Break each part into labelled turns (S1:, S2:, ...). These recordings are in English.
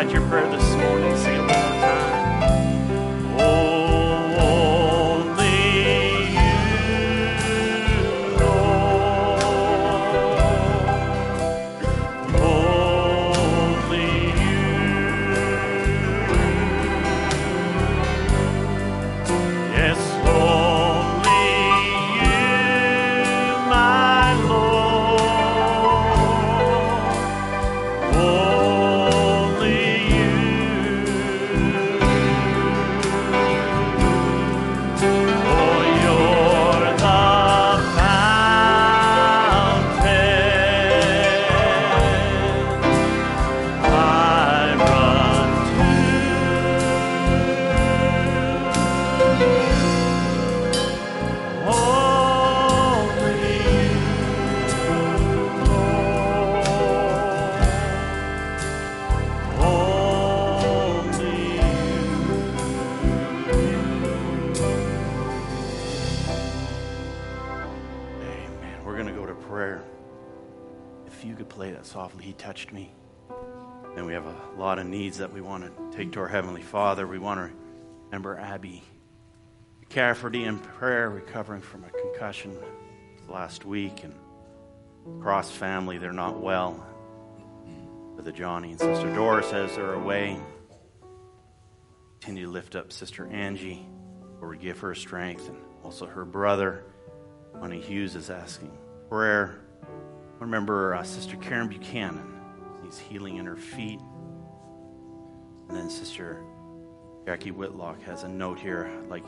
S1: find your prayer this morning. Sing it one more time. Softly, He touched me. And we have a lot of needs that we want to take to our Heavenly Father. We want to remember Abby Cafferty in prayer, recovering from a concussion last week, and Cross family, they're not well. Brother Johnny and Sister Doris as they're away. Continue to lift up Sister Angie, Lord, give her strength, and also her brother, Honey Hughes, is asking prayer. Remember Sister Karen Buchanan. He's healing in her feet. And then Sister Jackie Whitlock has a note here. Like,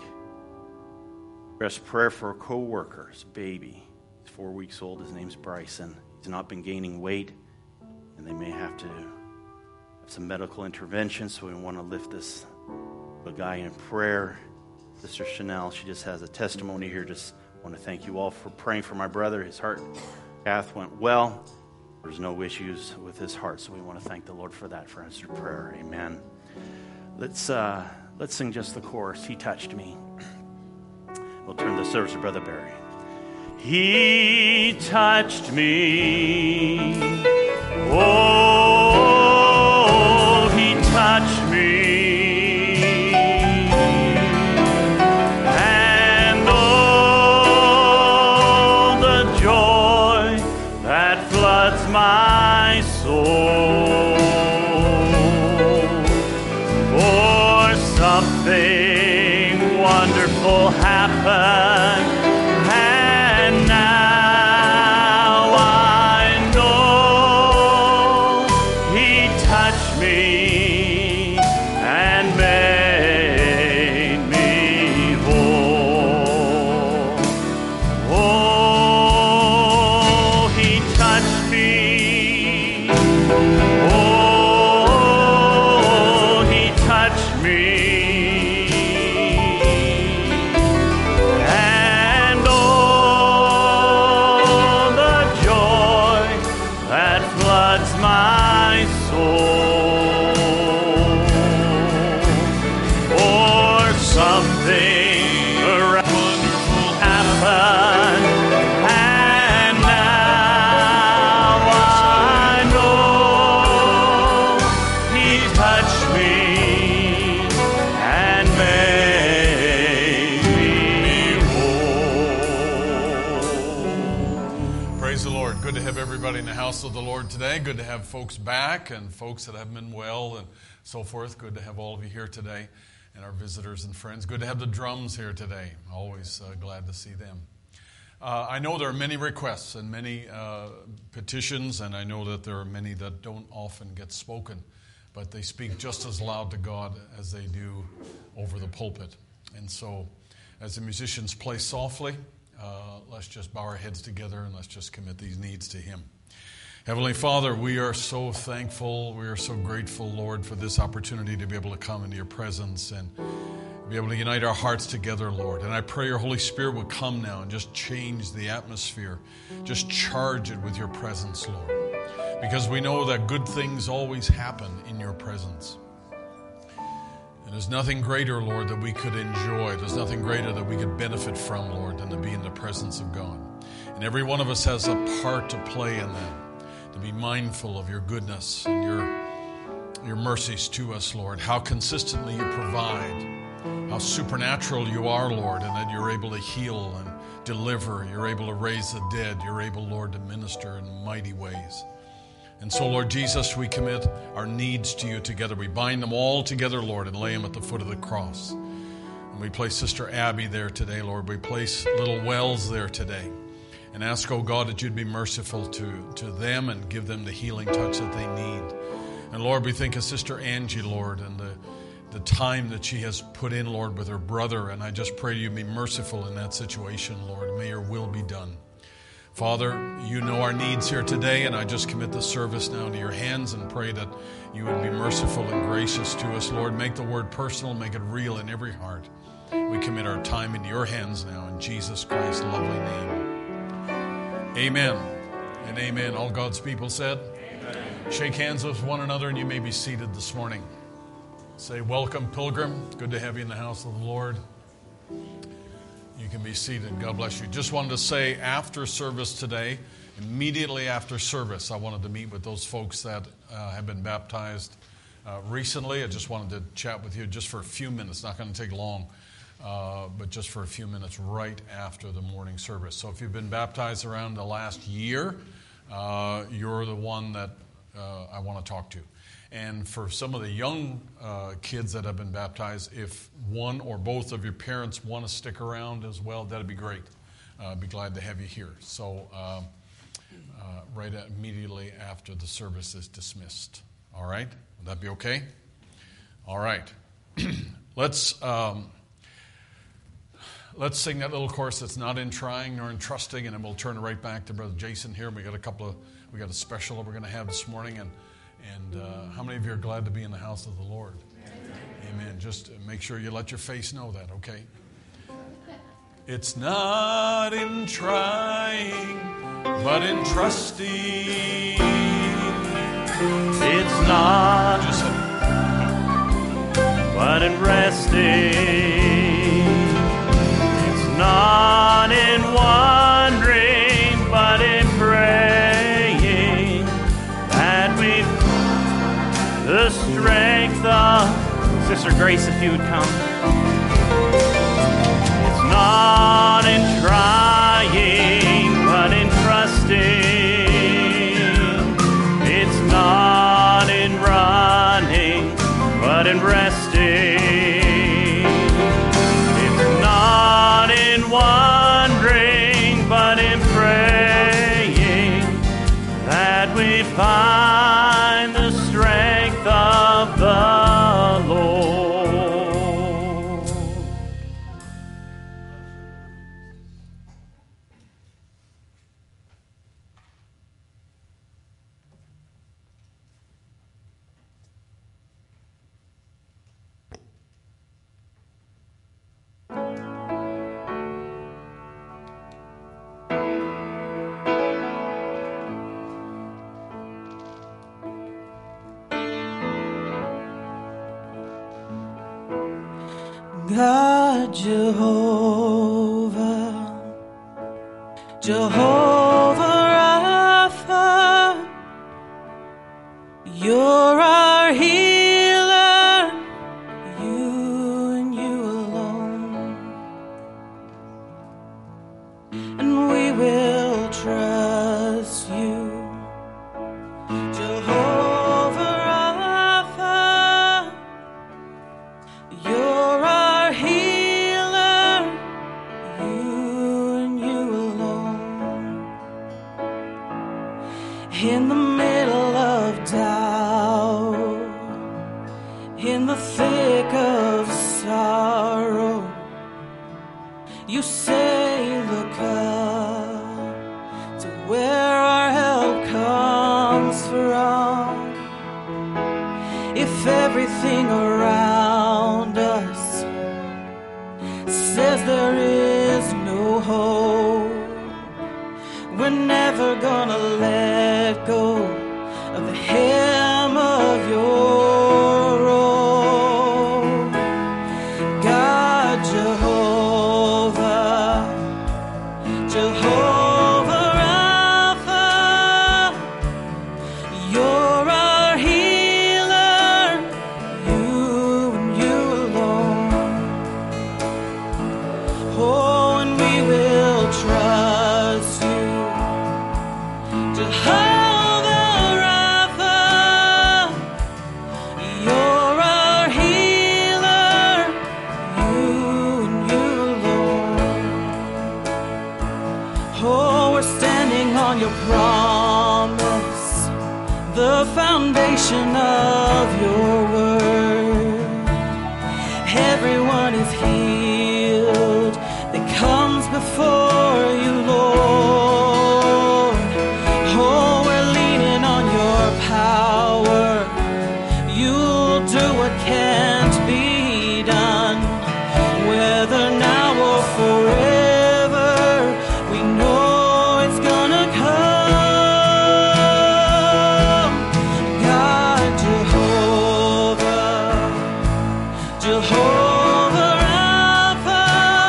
S1: express prayer for a co-worker, his baby. He's 4 weeks old. His name's Bryson. He's not been gaining weight, and they may have to have some medical intervention, so we want to lift this little guy in prayer. Sister Chanel, she just has a testimony here. Just want to thank you all for praying for my brother. His heart cath went well. There's no issues with his heart, so we want to thank the Lord for that, for answered prayer. Amen. Let's sing just the chorus. He touched me. We'll turn the service to Brother Barry. He touched me. Oh, He touched me. My soul, for something wonderful happened, and now I know He touched me and made me whole. Oh, He touched me. Oh, He touched me, and oh, the joy that floods my soul, for something wonderful happened.
S2: Good to have everybody in the house of the Lord today. Good to have folks back and folks that haven't been well and so forth. Good to have all of you here today and our visitors and friends. Good to have the drums here today. Always glad to see them. I know there are many requests and many petitions, and I know that there are many that don't often get spoken, but they speak just as loud to God as they do over the pulpit. And so as the musicians play softly, let's just bow our heads together and let's just commit these needs to Him. Heavenly Father, we are so thankful, we are so grateful, Lord, for this opportunity to be able to come into your presence and be able to unite our hearts together, Lord. And I pray your Holy Spirit would come now and just change the atmosphere. Just charge it with your presence, Lord. Because we know that good things always happen in your presence. And there's nothing greater, Lord, that we could enjoy. There's nothing greater that we could benefit from, Lord, than to be in the presence of God. And every one of us has a part to play in that, to be mindful of your goodness and your mercies to us, Lord, how consistently you provide, how supernatural you are, Lord, and that you're able to heal and deliver, you're able to raise the dead, you're able, Lord, to minister in mighty ways. And so, Lord Jesus, we commit our needs to you together. We bind them all together, Lord, and lay them at the foot of the cross. And we place Sister Abby there today, Lord. We place little Wells there today. And ask, oh God, that you'd be merciful to them and give them the healing touch that they need. And Lord, we think of Sister Angie, Lord, and the time that she has put in, Lord, with her brother. And I just pray you be merciful in that situation, Lord. May your will be done. Father, you know our needs here today, and I just commit the service now to your hands and pray that you would be merciful and gracious to us, Lord. Make the word personal, make it real in every heart. We commit our time into your hands now in Jesus Christ's lovely name. Amen and amen. All God's people said, amen. Shake hands with one another, and you may be seated this morning. Say, welcome, pilgrim. Good to have you in the house of the Lord. You can be seated. God bless you. Just wanted to say, after service today, immediately after service, I wanted to meet with those folks that have been baptized recently. I just wanted to chat with you just for a few minutes. Not going to take long. But just for a few minutes right after the morning service. So if you've been baptized around the last year, you're the one that I want to talk to. And for some of the young kids that have been baptized, if one or both of your parents want to stick around as well, that'd be great. I'd be glad to have you here. So immediately after the service is dismissed. All right? Would that be okay? All right. Let's sing that little chorus that's not in trying nor in trusting, and then we'll turn it right back to Brother Jason here. We got a special that we're going to have this morning, and how many of you are glad to be in the house of the Lord? Amen. Just make sure you let your face know that, okay? It's not in trying, but in trusting.
S1: It's not, but in resting. Not in wondering, but in praying that we the strength of Sister Grace, if you would come. It's not in trying, but in trusting. It's not in running, but in resting. Wondering, but in praying that we find the strength of the Lord.
S3: God, Jehovah, Jehovah Rapha, you're our healer, you and you alone, and we will trust you, Jehovah Rapha, you're in the middle of doubt, in the thick of sorrow, you say, look up to where our help comes from. If everything around us says there is no hope, we're never gonna let go of the hem of your robe. God, Jehovah, Jehovah Rapha, you're our healer, foundation of your word. Everyone is healed that comes before you, Lord. Oh, we're leaning on your power. You'll do what can't be done, whether now or forever. We know it's gonna come. God, Jehovah Rapha,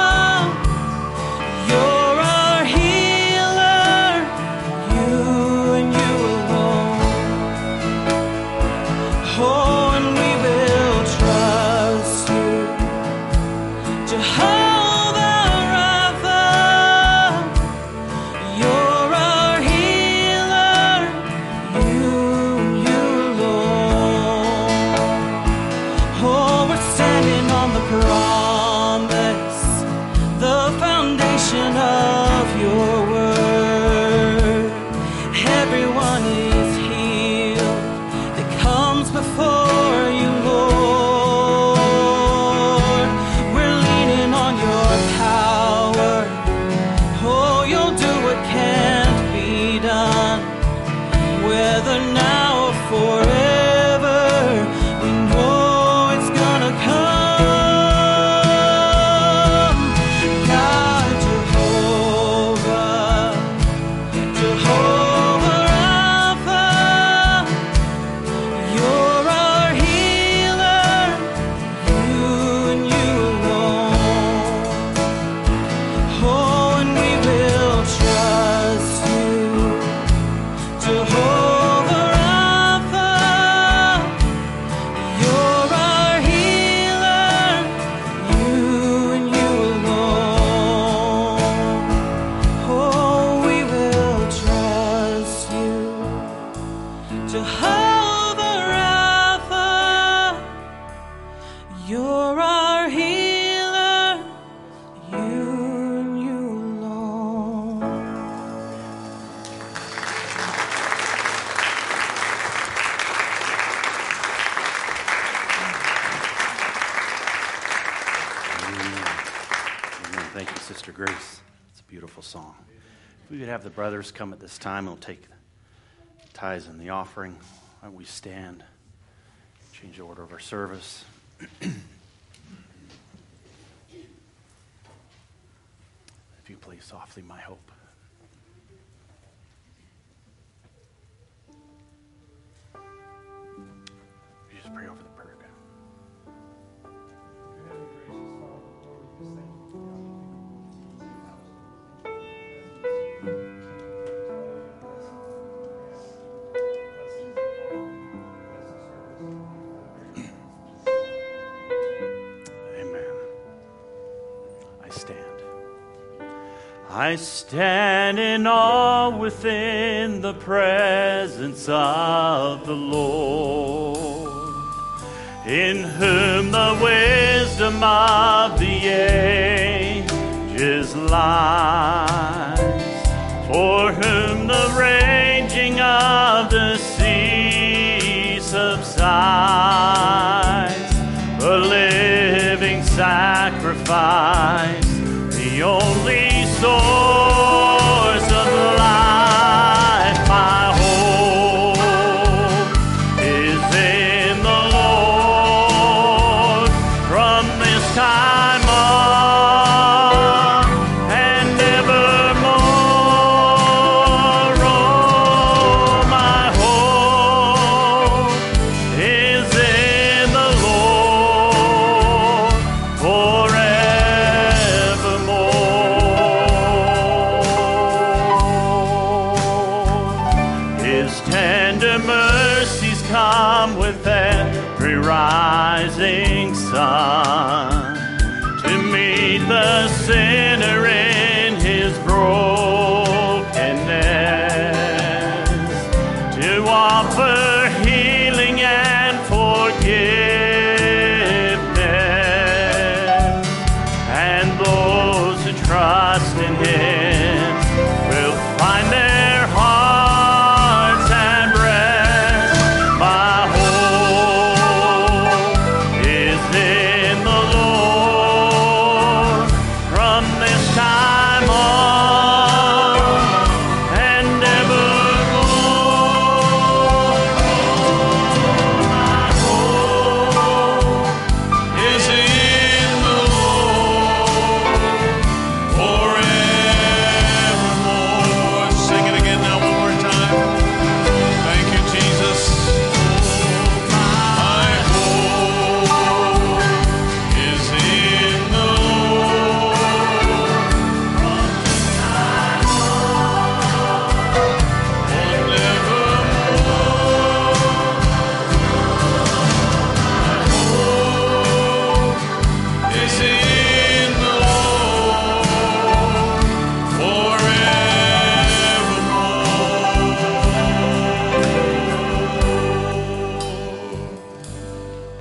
S3: you're our healer, you and you alone. Oh, and we will trust you, Jehovah Rapha, you're our healer, you alone. Oh, we're standing on the promise, the foundation of your word. Everyone is healed that comes before you, Lord. We're leaning on your power. Oh, you'll do what can't be done, whether now or forever. We know it's gonna come. God, Jehovah Rapha, you're our healer, you and you alone. Oh, and we will trust you, Jehovah Rapha, you're our healer, you and you alone. Oh, we will trust you, Jehovah Rapha, you're our healer, you and you alone.
S1: Amen. Thank you, Sister Grace. It's a beautiful song. If we could have the brothers come at this time, we'll take the tithes and the offering. Why don't we stand, change the order of our service. If you play softly, my hope. You just pray over the prayer. Amen. I stand. I stand in awe within the presence of the Lord, in whom the wisdom of the ages lies, for whom the raging of the sea subsides, the living sacrifice, the only source of life. My hope is in the Lord from this time on and evermore. Oh, my hope is in the Lord forevermore. His tender mercies come with every rising sun, to meet the sinner in his brokenness, to offer healing and forgiveness, and those who trust in him will find their hearts at rest. My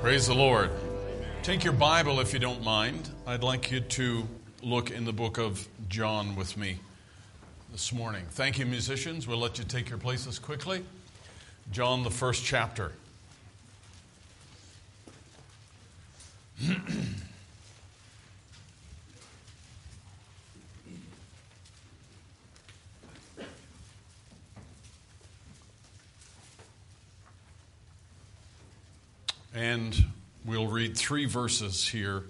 S2: Praise the Lord. Take your Bible if you don't mind. I'd like you to look in the book of John with me this morning. Thank you, musicians. We'll let you take your places quickly. John, the first chapter. And we'll read 3 verses here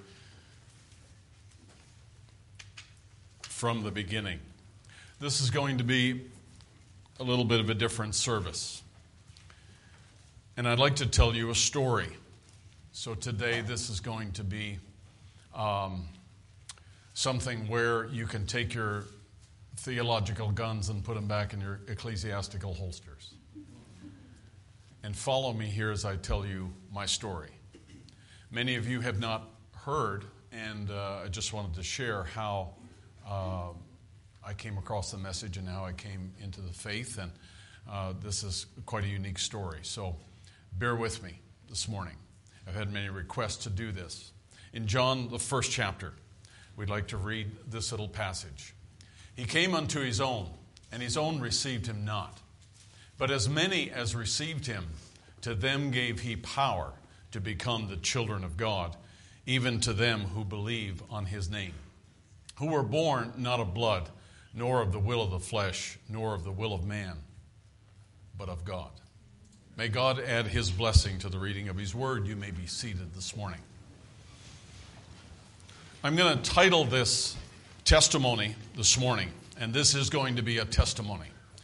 S2: from the beginning. This is going to be a little bit of a different service. And I'd like to tell you a story. So today this is going to be something where you can take your theological guns and put them back in your ecclesiastical holsters. And follow me here as I tell you my story. Many of you have not heard, and I just wanted to share how I came across the message and how I came into the faith. And this is quite a unique story. So bear with me this morning. I've had many requests to do this. In John, the first chapter, we'd like to read this little passage. He came unto his own, and his own received him not. But as many as received him, to them gave he power to become the children of God, even to them who believe on his name, who were born not of blood, nor of the will of the flesh, nor of the will of man, but of God. May God add his blessing to the reading of his word. You may be seated this morning. I'm going to title this testimony this morning, and this is going to be a testimony.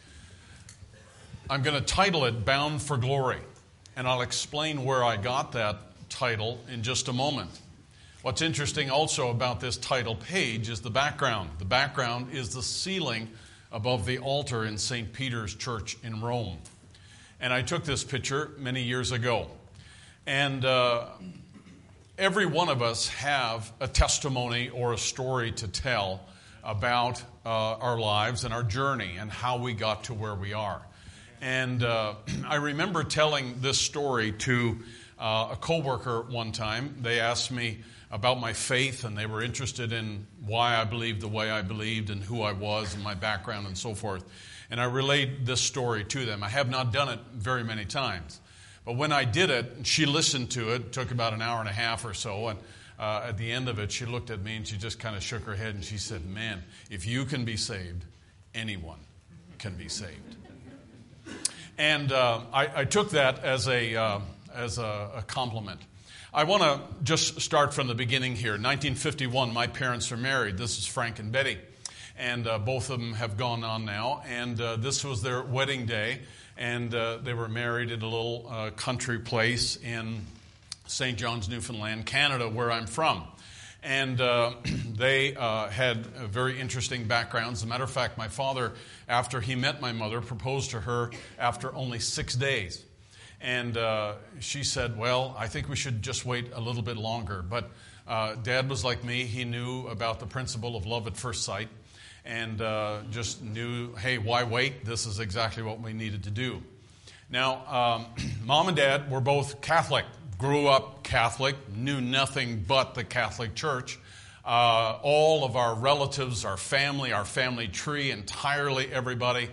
S2: I'm going to title it Bound for Glory, and I'll explain where I got that title in just a moment. What's interesting also about this title page is the background. The background is the ceiling above the altar in St. Peter's Church in Rome. And I took this picture many years ago. And every one of us have a testimony or a story to tell about our lives and our journey and how we got to where we are. And I remember telling this story to a coworker one time. They asked me about my faith, and they were interested in why I believed the way I believed and who I was and my background and so forth. And I relayed this story to them. I have not done it very many times. But when I did it, she listened to it. It took about an hour and a half or so. And at the end of it, she looked at me and she just kind of shook her head and she said, "Man, if you can be saved, anyone can be saved." And I took that as a compliment. I want to just start from the beginning here. 1951, my parents are married. This is Frank and Betty. And both of them have gone on now. And this was their wedding day. And they were married in a little country place in St. John's, Newfoundland, Canada, where I'm from. And they had very interesting backgrounds. As a matter of fact, my father, after he met my mother, proposed to her after only 6 days. And she said, "Well, I think we should just wait a little bit longer." But Dad was like me. He knew about the principle of love at first sight and just knew, hey, why wait? This is exactly what we needed to do. Now, Mom and Dad were both Catholic. Grew up Catholic, knew nothing but the Catholic Church. All of our relatives, our family tree, entirely everybody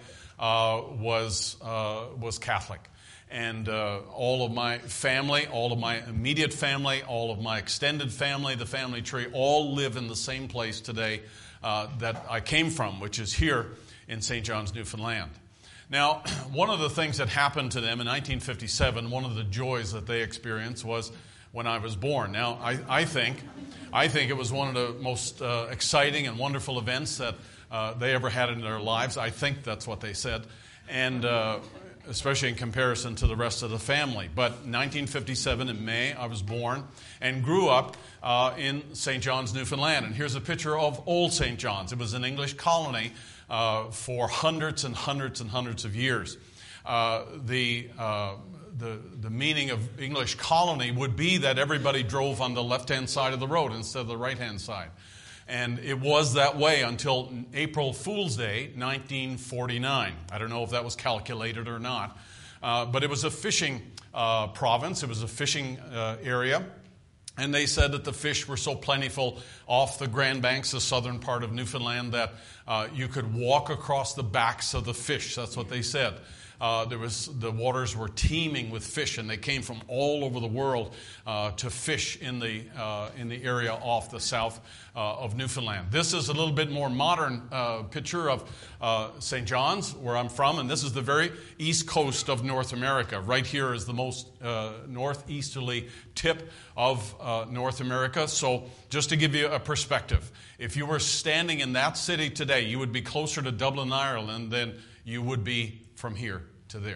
S2: was Catholic. And all of my family, all of my immediate family, all of my extended family, the family tree, all live in the same place today that I came from, which is here in St. John's, Newfoundland. Now, one of the things that happened to them in 1957, one of the joys that they experienced was when I was born. Now, I think it was one of the most exciting and wonderful events that they ever had in their lives. I think that's what they said, and especially in comparison to the rest of the family. But 1957 in May, I was born and grew up in St. John's, Newfoundland. And here's a picture of Old St. John's. It was an English colony for hundreds and hundreds and hundreds of years. The meaning of English colony would be that everybody drove on the left-hand side of the road instead of the right-hand side. And it was that way until April Fool's Day, 1949. I don't know if that was calculated or not. but it was a fishing province. It was a fishing area. And they said that the fish were so plentiful off the Grand Banks, the southern part of Newfoundland, that you could walk across the backs of the fish. That's what they said. The waters were teeming with fish, and they came from all over the world to fish in the area off the south of Newfoundland. This is a little bit more modern picture of St. John's, where I'm from, and this is the very east coast of North America. Right here is the most northeasterly tip of North America. So just to give you a perspective, if you were standing in that city today, you would be closer to Dublin, Ireland than you would be from here to there.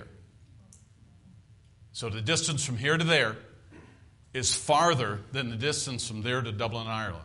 S2: So the distance from here to there is farther than the distance from there to Dublin, Ireland.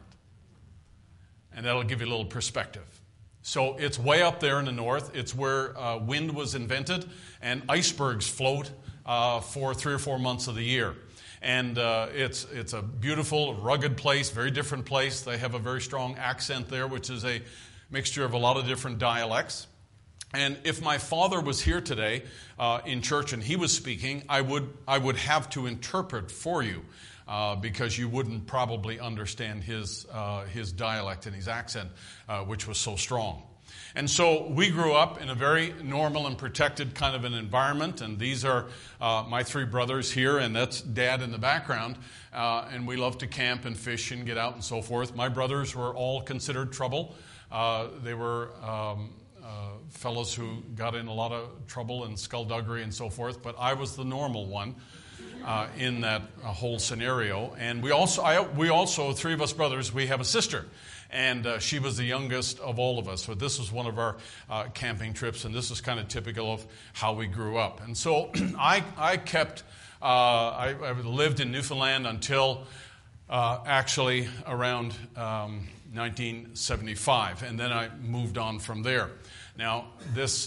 S2: And that'll give you a little perspective. So it's way up there in the north. It's where wind was invented, and icebergs float for 3 or 4 months of the year. And it's a beautiful, rugged place, very different place. They have a very strong accent there, which is a mixture of a lot of different dialects. And if my father was here today in church and he was speaking, I would have to interpret for you because you wouldn't probably understand his dialect and his accent, which was so strong. And so we grew up in a very normal and protected kind of an environment. And these are my 3 brothers here, and that's Dad in the background. And we love to camp and fish and get out and so forth. My brothers were all considered trouble. They were fellows who got in a lot of trouble and skullduggery and so forth, but I was the normal one in that whole scenario. And we also 3 of us brothers, we have a sister, and she was the youngest of all of us. So this was one of our camping trips, and this is kind of typical of how we grew up. And so I lived in Newfoundland until actually around 1975, and then I moved on from there. Now, this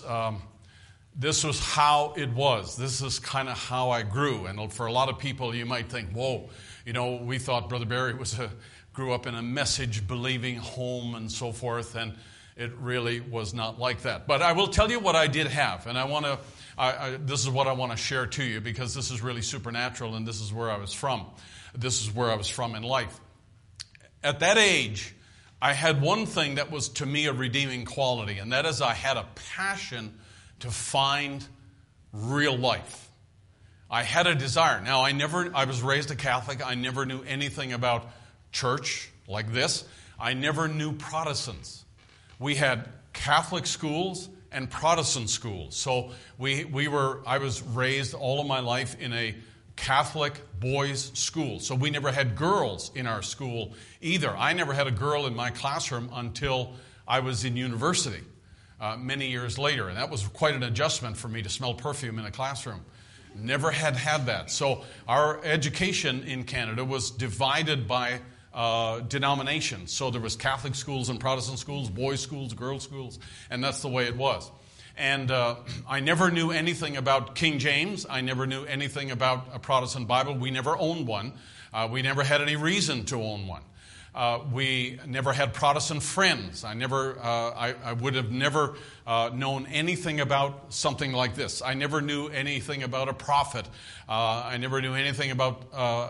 S2: was how it was. This is kind of how I grew. And for a lot of people, you might think, whoa, we thought Brother Barry grew up in a message-believing home and so forth, and it really was not like that. But I will tell you what I did have, and this is what I want to share to you, because this is really supernatural, and this is where I was from. This is where I was from in life. At that age, I had one thing that was to me a redeeming quality, and that is I had a passion to find real life. I had a desire. Now, I was raised a Catholic. I never knew anything about church like this. I never knew Protestants. We had Catholic schools and Protestant schools. So I was raised all of my life in a Catholic boys' school. So we never had girls in our school either. I never had a girl in my classroom until I was in university many years later. And that was quite an adjustment for me to smell perfume in a classroom. Never had that. So our education in Canada was divided by denominations. So there was Catholic schools and Protestant schools, boys' schools, girls' schools, and that's the way it was. And I never knew anything about King James. I never knew anything about a Protestant Bible. We never owned one. We never had any reason to own one. We never had Protestant friends. I would have never known anything about something like this. I never knew anything about a prophet. I never knew anything about,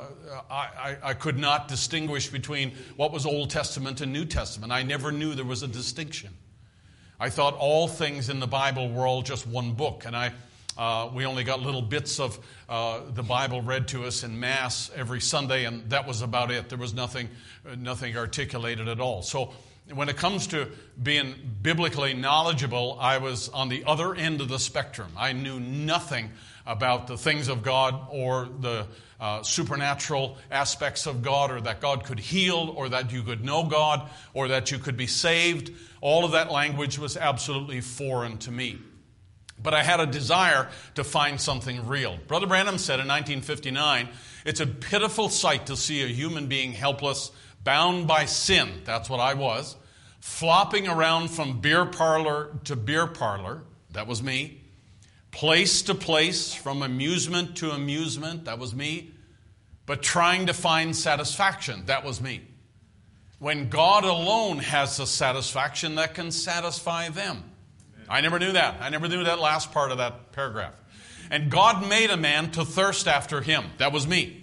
S2: I could not distinguish between what was Old Testament and New Testament. I never knew there was a distinction. I thought all things in the Bible were all just one book, and we only got little bits of the Bible read to us in Mass every Sunday, and that was about it. There was nothing articulated at all. So when it comes to being biblically knowledgeable, I was on the other end of the spectrum. I knew nothing about the things of God or the supernatural aspects of God, or that God could heal, or that you could know God, or that you could be saved. All of that language was absolutely foreign to me. But I had a desire to find something real. Brother Branham said in 1959, it's a pitiful sight to see a human being helpless, bound by sin, that's what I was, flopping around from beer parlor to beer parlor, that was me, place to place, from amusement to amusement, that was me, but trying to find satisfaction, that was me. When God alone has the satisfaction that can satisfy them. I never knew that. I never knew that last part of that paragraph. And God made a man to thirst after him. That was me.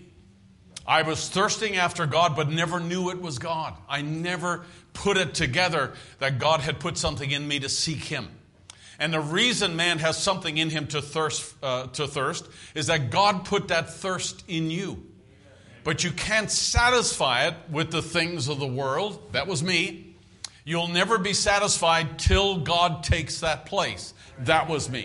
S2: I was thirsting after God, but never knew it was God. I never put it together that God had put something in me to seek him. And the reason man has something in him to thirst is that God put that thirst in you. But you can't satisfy it with the things of the world. That was me. You'll never be satisfied till God takes that place. That was me.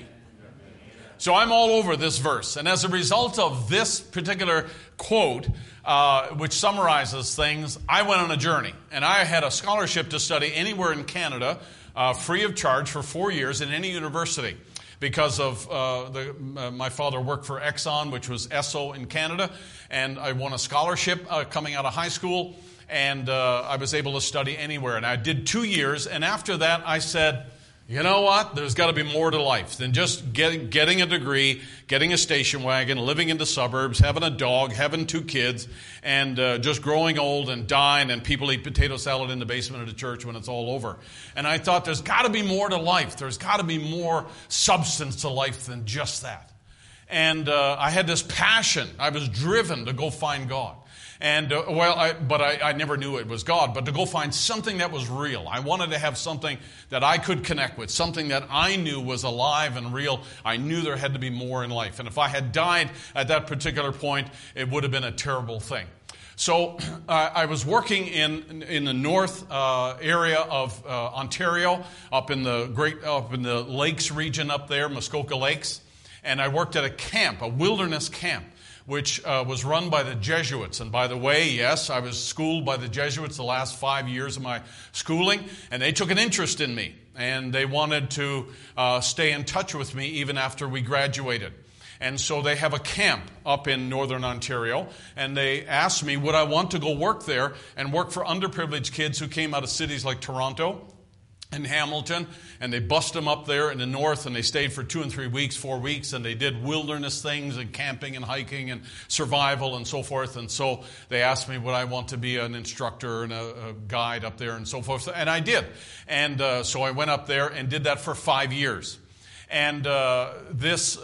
S2: So I'm all over this verse. And as a result of this particular quote, which summarizes things, I went on a journey. And I had a scholarship to study anywhere in Canada, free of charge for 4 years in any university. Because of my father worked for Exxon, which was Esso in Canada. And I won a scholarship coming out of high school. And I was able to study anywhere. And I did 2 years. And after that, I said, you know what? There's got to be more to life than just getting a degree, getting a station wagon, living in the suburbs, having a dog, having 2 kids, and just growing old and dying, and people eat potato salad in the basement of the church when it's all over. And I thought there's got to be more to life. There's got to be more substance to life than just that. And I had this passion. I was driven to go find God. And, I never knew it was God, but to go find something that was real. I wanted to have something that I could connect with, something that I knew was alive and real. I knew there had to be more in life. And if I had died at that particular point, it would have been a terrible thing. So I was working in the north area of Ontario, up in the lakes region up there, Muskoka Lakes, and I worked at a camp, a wilderness camp, which was run by the Jesuits. And by the way, yes, I was schooled by the Jesuits the last 5 years of my schooling, and they took an interest in me, and they wanted to stay in touch with me even after we graduated. And so they have a camp up in northern Ontario, and they asked me, would I want to go work there and work for underprivileged kids who came out of cities like Toronto and Hamilton, and they bust them up there in the north, and they stayed for 2 and 3 weeks, 4 weeks, and they did wilderness things and camping and hiking and survival and so forth. And so they asked me would I want to be an instructor and a guide up there and so forth, and I did. And so I went up there and did that for 5 years. And this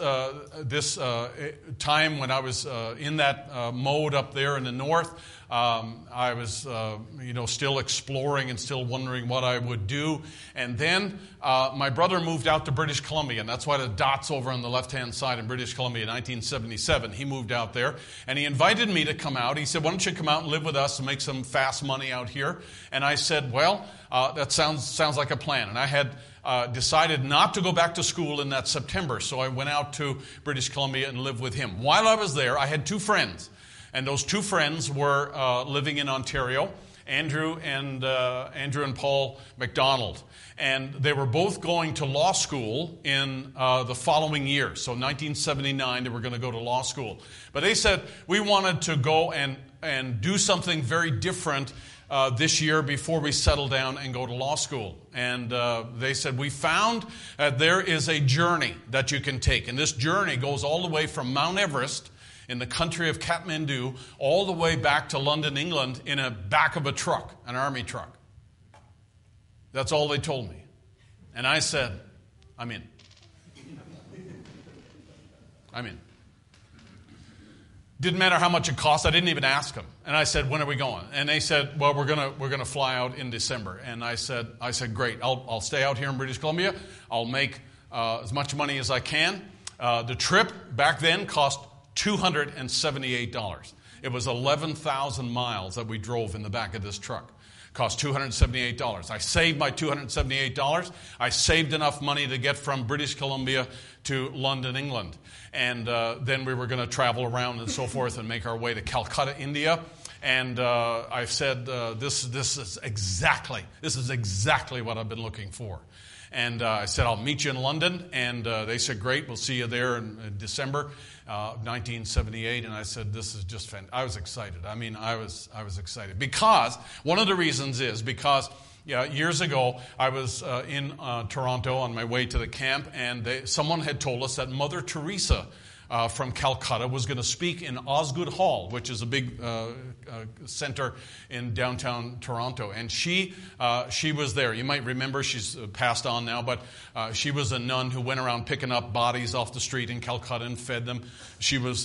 S2: time when I was in that mode up there in the north, I was, still exploring and still wondering what I would do. And then my brother moved out to British Columbia, and that's why the dot's over on the left-hand side in British Columbia in 1977. He moved out there, and he invited me to come out. He said, why don't you come out and live with us and make some fast money out here? And I said, well, that sounds like a plan. And I had decided not to go back to school in that September, so I went out to British Columbia and lived with him. While I was there, I had 2 friends, and those 2 friends were living in Ontario, Andrew and Paul McDonald, and they were both going to law school in the following year. So 1979, they were going to go to law school. But they said, we wanted to go and do something very different this year before we settle down and go to law school. And they said, we found that there is a journey that you can take. And this journey goes all the way from Mount Everest in the country of Kathmandu all the way back to London, England in the back of a truck, an army truck. That's all they told me. And I said, I'm in. I'm in. Didn't matter how much it cost. I didn't even ask them. And I said, when are we going? And they said, well, we're gonna fly out in December. And I said, great. I'll stay out here in British Columbia. I'll make as much money as I can. The trip back then cost $278. It was 11,000 miles that we drove in the back of this truck. Cost $278. I saved my $278. I saved enough money to get from British Columbia to London, England. And then we were going to travel around and so forth and make our way to Calcutta, India. And I said, this is exactly what I've been looking for. And I said, I'll meet you in London. And they said, great, we'll see you there in December 1978. And I said, this is just fantastic. I was excited. I mean, I was excited. Because, one of the reasons is because years ago, I was in Toronto on my way to the camp, and someone had told us that Mother Teresa from Calcutta was going to speak in Osgood Hall, which is a big center in downtown Toronto. And she was there. You might remember, she's passed on now, but she was a nun who went around picking up bodies off the street in Calcutta and fed them. She was,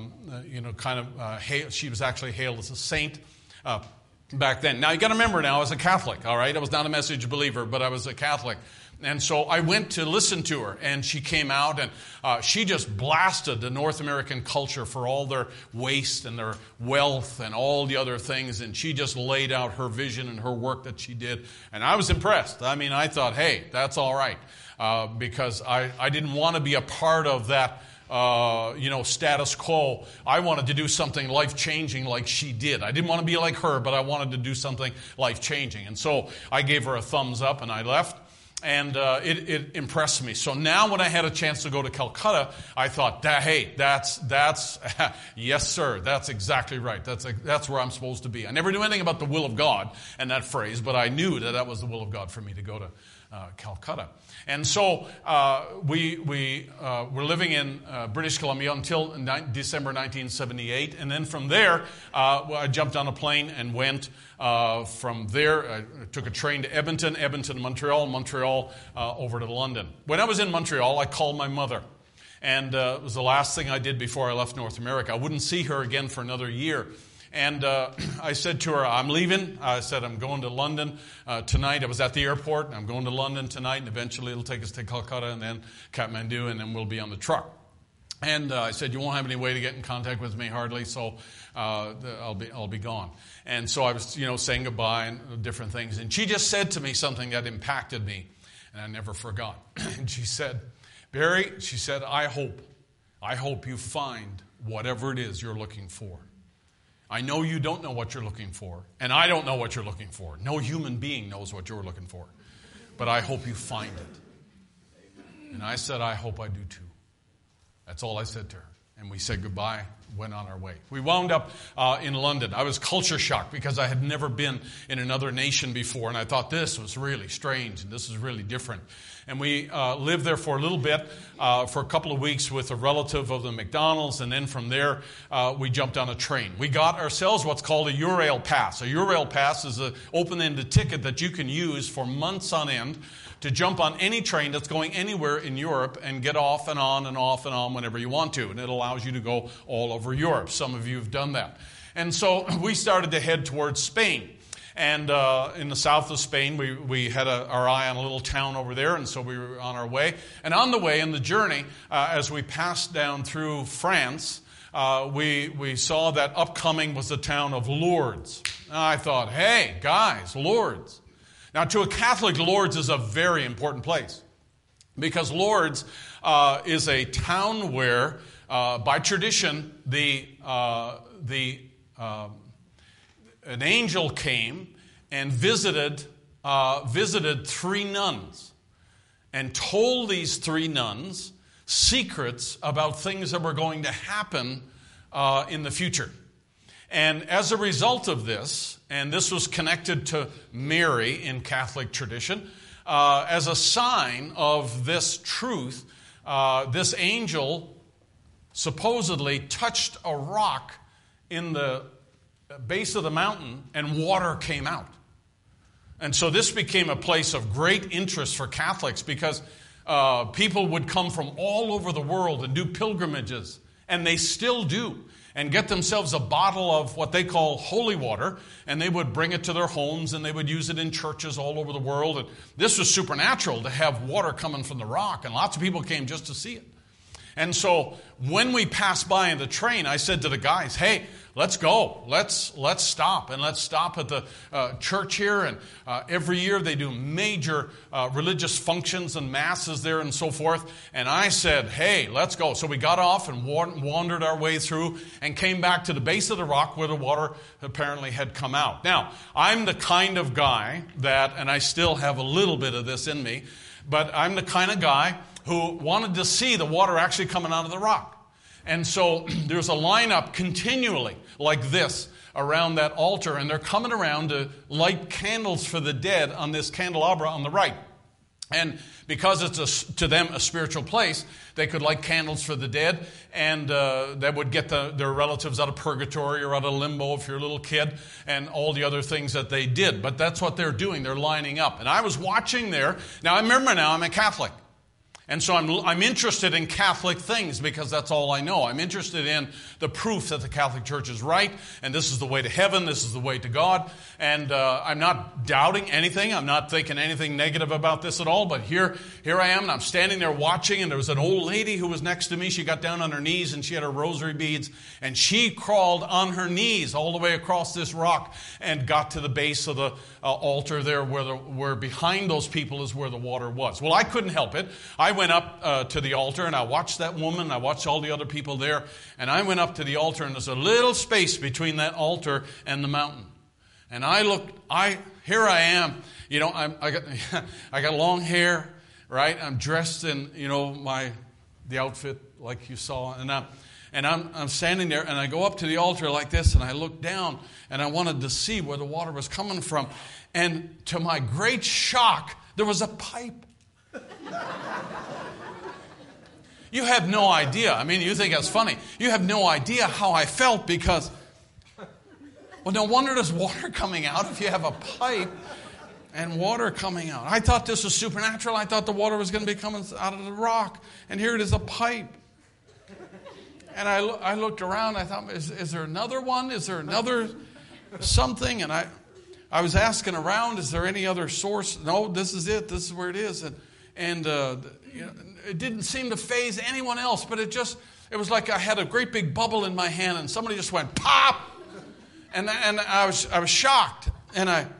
S2: she was actually hailed as a saint back then. Now, you got to remember now, I was a Catholic, all right? I was not a Message believer, but I was a Catholic. And so I went to listen to her, and she came out, and she just blasted the North American culture for all their waste and their wealth and all the other things, and she just laid out her vision and her work that she did, and I was impressed. I mean, I thought, hey, that's all right, because I didn't want to be a part of that status quo. I wanted to do something life-changing like she did. I didn't want to be like her, but I wanted to do something life-changing. And so I gave her a thumbs up, and I left. And it impressed me. So now when I had a chance to go to Calcutta, I thought, hey, that's yes, sir, that's exactly right. That's where I'm supposed to be. I never knew anything about the will of God and that phrase, but I knew that was the will of God for me to go to Calcutta. And so we were living in British Columbia until December 1978. And then from there, I jumped on a plane and went from there. I took a train to Edmonton to Montreal, over to London. When I was in Montreal, I called my mother. And it was the last thing I did before I left North America. I wouldn't see her again for another year. And I said to her, I'm leaving. I said, I'm going to London tonight. I was at the airport. I'm going to London tonight, and eventually it'll take us to Calcutta and then Kathmandu, and then we'll be on the truck. And I said, you won't have any way to get in contact with me hardly, so I'll be gone. And so I was, saying goodbye and different things. And she just said to me something that impacted me, and I never forgot. And she said, Barry, she said, I hope you find whatever it is you're looking for. I know you don't know what you're looking for, and I don't know what you're looking for. No human being knows what you're looking for. But I hope you find it. And I said, I hope I do too. That's all I said to her. And we said goodbye, went on our way. We wound up in London. I was culture shocked because I had never been in another nation before, and I thought this was really strange and this is really different. And we lived there for a little bit, for a couple of weeks with a relative of the McDonald's, and then from there we jumped on a train. We got ourselves what's called a Eurail Pass. A Eurail Pass is an open-ended ticket that you can use for months on end to jump on any train that's going anywhere in Europe and get off and on and off and on whenever you want to. And it allows you to go all over Europe. Some of you have done that. And so we started to head towards Spain. And in the south of Spain, we had our eye on a little town over there, and so we were on our way. And on the way, in the journey, as we passed down through France, we saw that upcoming was the town of Lourdes. And I thought, hey, guys, Lourdes. Now, to a Catholic, Lourdes is a very important place because Lourdes is a town where, by tradition, an angel came and visited three nuns and told these three nuns secrets about things that were going to happen in the future. And as a result of this, and this was connected to Mary in Catholic tradition, as a sign of this truth, this angel supposedly touched a rock in the base of the mountain and water came out. And so this became a place of great interest for Catholics because people would come from all over the world and do pilgrimages, and they still do, and get themselves a bottle of what they call holy water, and they would bring it to their homes, and they would use it in churches all over the world. And this was supernatural to have water coming from the rock, and lots of people came just to see it. And so when we passed by in the train, I said to the guys, hey, let's go. Let's stop. And let's stop at the church here. And every year they do major religious functions and masses there and so forth. And I said, hey, let's go. So we got off and wandered our way through and came back to the base of the rock where the water apparently had come out. Now, I'm the kind of guy that, and I still have a little bit of this in me, but I'm the kind of guy who wanted to see the water actually coming out of the rock. And so there's a lineup continually like this around that altar, and they're coming around to light candles for the dead on this candelabra on the right. And because it's to them a spiritual place, they could light candles for the dead, and that would get their relatives out of purgatory or out of limbo if you're a little kid, and all the other things that they did. But that's what they're doing. They're lining up. And I was watching there. Now, I remember now I'm a Catholic. And so I'm interested in Catholic things because that's all I know. I'm interested in the proof that the Catholic Church is right, and this is the way to heaven, this is the way to God. And I'm not doubting anything. I'm not thinking anything negative about this at all. But here I am, and I'm standing there watching, and there was an old lady who was next to me. She got down on her knees, and she had her rosary beads, and she crawled on her knees all the way across this rock and got to the base of the altar there where behind those people is where the water was. Well, I couldn't help it. I went up to the altar, and I watched that woman. I watched all the other people there, and I went up to the altar, and there's a little space between that altar and the mountain. And I looked. Here I am. You know, I got long hair, right? I'm dressed in the outfit like you saw, and I'm standing there, and I go up to the altar like this, and I look down, and I wanted to see where the water was coming from, and to my great shock, there was a pipe. You have no idea. I mean, you think that's funny. You have no idea how I felt because, well, no wonder there's water coming out if you have a pipe and water coming out. I thought this was supernatural. I thought the water was going to be coming out of the rock. And here it is, a pipe. And I looked around. I thought, is there another one? Is there another something? And I was asking around, is there any other source? No, this is it. This is where it is. And it didn't seem to faze anyone else, but it was like I had a great big bubble in my hand, and somebody just went pop, and I was shocked, and I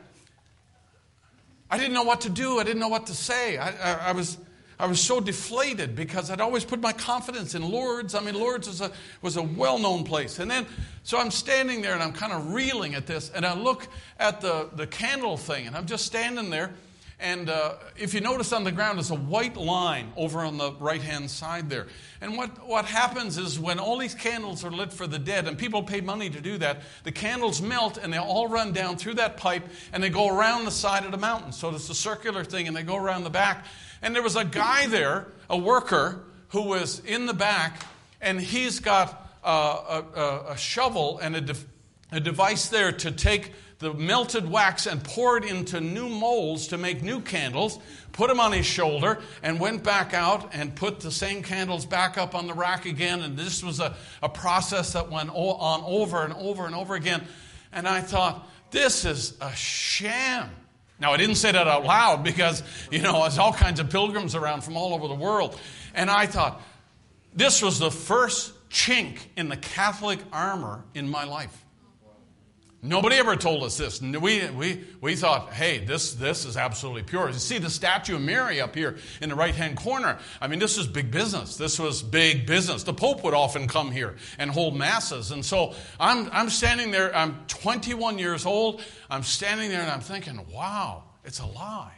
S2: didn't know what to do. I didn't know what to say. I was so deflated because I'd always put my confidence in Lourdes. I mean, Lourdes was a well-known place, and then so I'm standing there and I'm kind of reeling at this, and I look at the candle thing, and I'm just standing there. And if you notice on the ground, there's a white line over on the right-hand side there. And what happens is when all these candles are lit for the dead, and people pay money to do that, the candles melt and they all run down through that pipe and they go around the side of the mountain. So it's a circular thing and they go around the back. And there was a guy there, a worker, who was in the back, and he's got a shovel and a device there to take the melted wax and pour it into new molds to make new candles, put them on his shoulder, and went back out and put the same candles back up on the rack again. And this was a process that went on over and over and over again. And I thought, this is a sham. Now, I didn't say that out loud because, there's all kinds of pilgrims around from all over the world. And I thought, this was the first chink in the Catholic armor in my life. Nobody ever told us this. We thought, hey, this is absolutely pure. You see the statue of Mary up here in the right-hand corner. I mean, this is big business. This was big business. The Pope would often come here and hold masses. And so I'm standing there. I'm 21 years old. I'm standing there and I'm thinking, wow, it's a lie.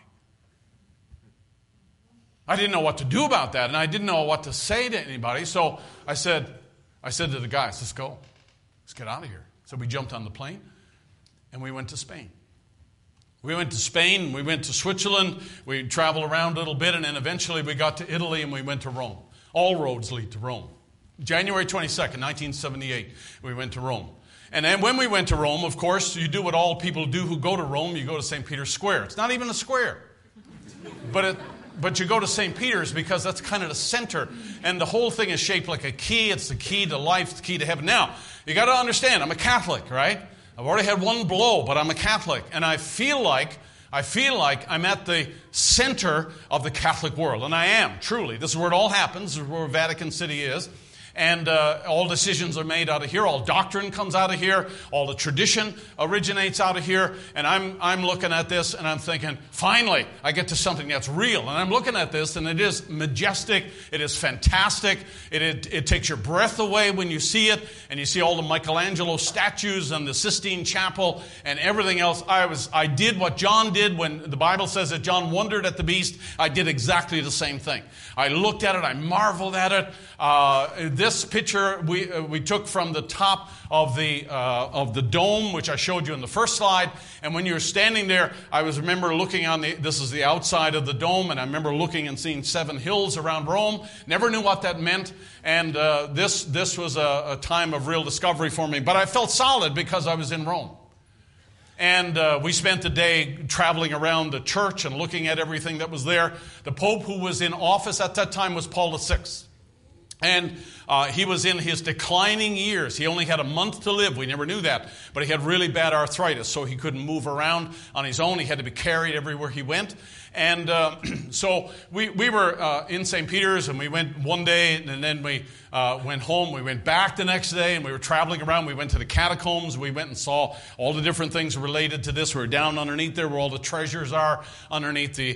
S2: I didn't know what to do about that, and I didn't know what to say to anybody. So I said to the guys, let's go. Let's get out of here. So we jumped on the plane, and we went to Spain. We went to Spain, we went to Switzerland, we traveled around a little bit, and then eventually we got to Italy, and we went to Rome. All roads lead to Rome. January 22nd, 1978, we went to Rome. And then when we went to Rome, of course, you do what all people do who go to Rome, you go to St. Peter's Square. It's not even a square, but you go to St. Peter's because that's kind of the center. And the whole thing is shaped like a key. It's the key to life, the key to heaven. Now, you got to understand, I'm a Catholic, right? I've already had one blow, but I'm a Catholic. And I feel like I'm at the center of the Catholic world. And I am, truly. This is where it all happens. This is where Vatican City is. And all decisions are made out of here. All doctrine comes out of here. All the tradition originates out of here. And I'm looking at this and I'm thinking, finally, I get to something that's real. And I'm looking at this and it is majestic. It is fantastic. It takes your breath away when you see it. And you see all the Michelangelo statues and the Sistine Chapel and everything else. I did what John did when the Bible says that John wondered at the beast. I did exactly the same thing. I looked at it. I marveled at it. this picture we took from the top of the dome, which I showed you in the first slide. And when you were standing there, I remember looking on this is the outside of the dome, and I remember looking and seeing 7 hills around Rome. Never knew what that meant. And this was a time of real discovery for me. But I felt solid because I was in Rome. And we spent the day traveling around the church and looking at everything that was there. The Pope who was in office at that time was Paul VI. And he was in his declining years. He only had a month to live. We never knew that. But he had really bad arthritis, so he couldn't move around on his own. He had to be carried everywhere he went. And so we were in St. Peter's, and we went one day, and then we went home. We went back the next day, and we were traveling around. We went to the catacombs. We went and saw all the different things related to this. We were down underneath there where all the treasures are, underneath the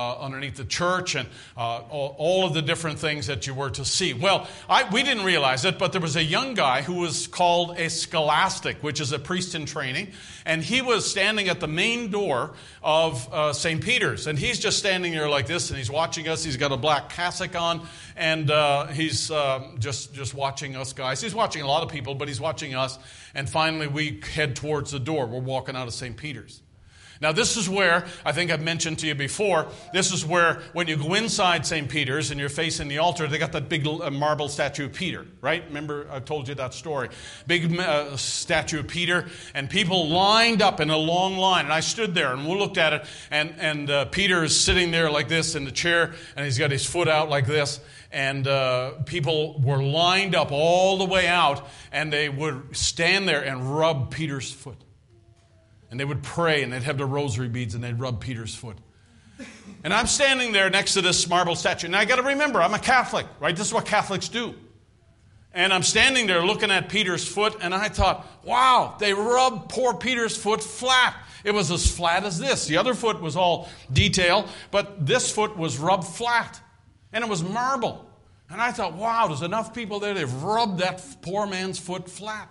S2: church, and all of the different things that you were to see. Well, we didn't realize it, but there was a young guy who was called a scholastic, which is a priest in training, and he was standing at the main door of St. Peter's, and he's just standing there like this, and he's watching us. He's got a black cassock on, and he's just watching us guys. He's watching a lot of people, but he's watching us, and finally we head towards the door. We're walking out of St. Peter's. Now, this is where, I think I've mentioned to you before, this is where when you go inside St. Peter's and you're facing the altar, they got that big marble statue of Peter, right? Remember, I told you that story. Big statue of Peter, and people lined up in a long line. And I stood there, and we looked at it, and Peter is sitting there like this in the chair, and he's got his foot out like this. And people were lined up all the way out, and they would stand there and rub Peter's foot. And they would pray, and they'd have the rosary beads, and they'd rub Peter's foot. And I'm standing there next to this marble statue. Now, I got to remember, I'm a Catholic, right? This is what Catholics do. And I'm standing there looking at Peter's foot, and I thought, wow, they rubbed poor Peter's foot flat. It was as flat as this. The other foot was all detail, but this foot was rubbed flat. And it was marble. And I thought, wow, there's enough people there, they've rubbed that poor man's foot flat.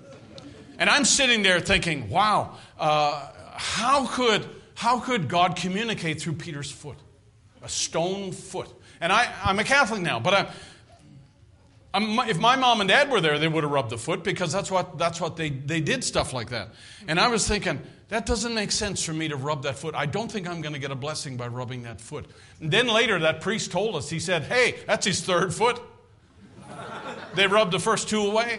S2: And I'm sitting there thinking, wow, how could God communicate through Peter's foot? A stone foot. And I'm a Catholic now, but if my mom and dad were there, they would have rubbed the foot, because that's what they did, stuff like that. And I was thinking, that doesn't make sense for me to rub that foot. I don't think I'm going to get a blessing by rubbing that foot. And then later, that priest told us, he said, hey, that's his third foot. They rubbed the first 2 away.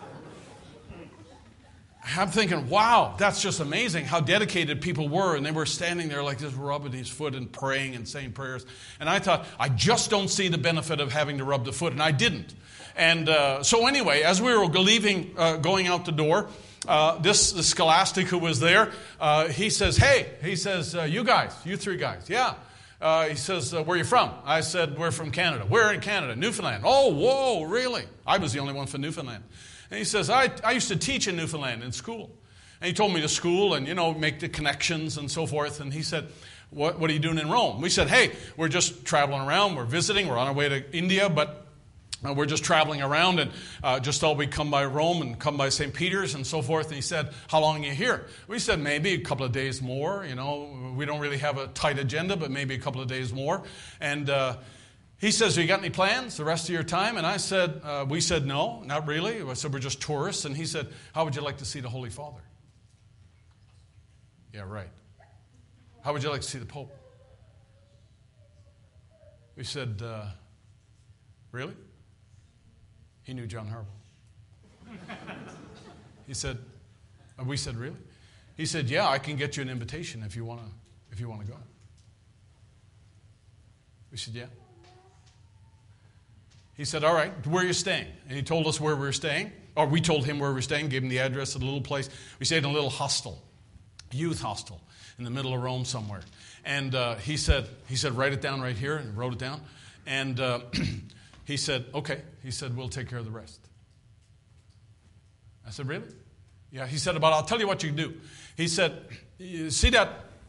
S2: I'm thinking, wow, that's just amazing how dedicated people were. And they were standing there like this, rubbing his foot and praying and saying prayers. And I thought, I just don't see the benefit of having to rub the foot. And I didn't. And so anyway, as we were leaving, going out the door, the scholastic who was there, he says, hey, you guys, you 3 guys, yeah. He says, where are you from? I said, we're from Canada. Where in Canada? Newfoundland. Oh, whoa, really? I was the only one from Newfoundland. And he says, I used to teach in Newfoundland in school. And he told me to school and, make the connections and so forth. And he said, what are you doing in Rome? We said, hey, we're just traveling around. We're visiting. We're on our way to India, but we're just traveling around, and just thought we'd come by Rome and come by St. Peter's and so forth. And he said, how long are you here? We said, maybe a couple of days more. We don't really have a tight agenda, but maybe a couple of days more. And he says, you got any plans the rest of your time? And I said, we said, no, not really. I said, we're just tourists. And he said, how would you like to see the Holy Father? Yeah, right. How would you like to see the Pope? We said, really? He knew John Harbaugh. He said, we said, really? He said, yeah, I can get you an invitation if you want to go. We said, yeah. He said, all right, where are you staying? And he told us where we were staying. Or we told him where we were staying, gave him the address of the little place. We stayed in a little hostel, youth hostel, in the middle of Rome somewhere. And he said, write it down right here, and wrote it down. And he said, okay. He said, we'll take care of the rest. I said, really? Yeah. He said, I'll tell you what you can do. He said, you see that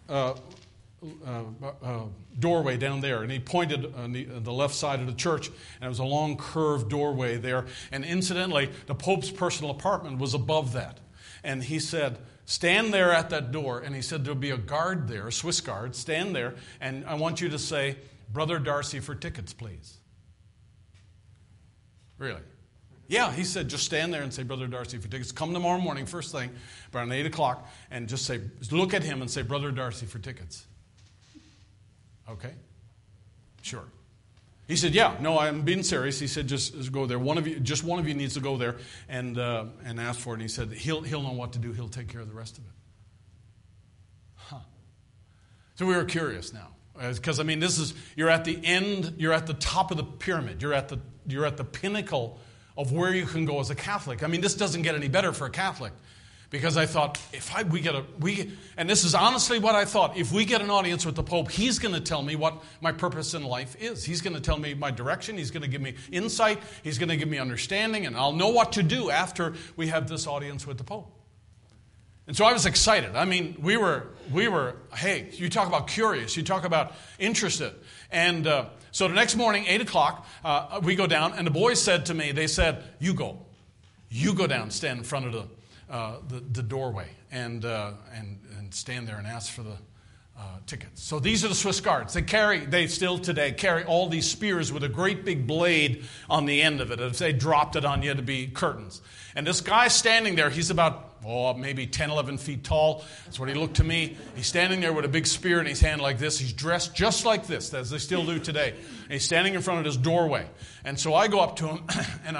S2: doorway down there? And he pointed on the left side of the church, and it was a long curved doorway there. And incidentally, the Pope's personal apartment was above that. And he said, stand there at that door. And he said, there'll be a guard there, a Swiss guard. Stand there, and I want you to say, Brother Darcy for tickets, please. Really? Yeah, he said, just stand there and say, Brother Darcy for tickets. Come tomorrow morning, first thing, around 8 o'clock, and just say, look at him and say, Brother Darcy for tickets. Okay? Sure. He said, yeah, no, I'm being serious. He said, just go there. One of you needs to go there and ask for it. And he said, he'll know what to do. He'll take care of the rest of it. Huh. So we were curious now. Because, you're at the end, you're at the top of the pyramid. You're at the pinnacle of where you can go as a Catholic. This doesn't get any better for a Catholic. Because I thought, and this is honestly what I thought, if we get an audience with the Pope, he's going to tell me what my purpose in life is. He's going to tell me my direction. He's going to give me insight. He's going to give me understanding, and I'll know what to do after we have this audience with the Pope. And so I was excited. We were, hey, you talk about curious. You talk about interested. And so the next morning, 8 o'clock, we go down, and the boys said to me, they said, you go down, stand in front of the doorway and stand there and ask for the tickets. So these are the Swiss Guards. They still today carry all these spears with a great big blade on the end of it as they dropped it on you to be curtains. And this guy standing there, he's about maybe 10, 11 feet tall. That's what he looked to me. He's standing there with a big spear in his hand like this. He's dressed just like this, as they still do today. And he's standing in front of this doorway. And so I go up to him, and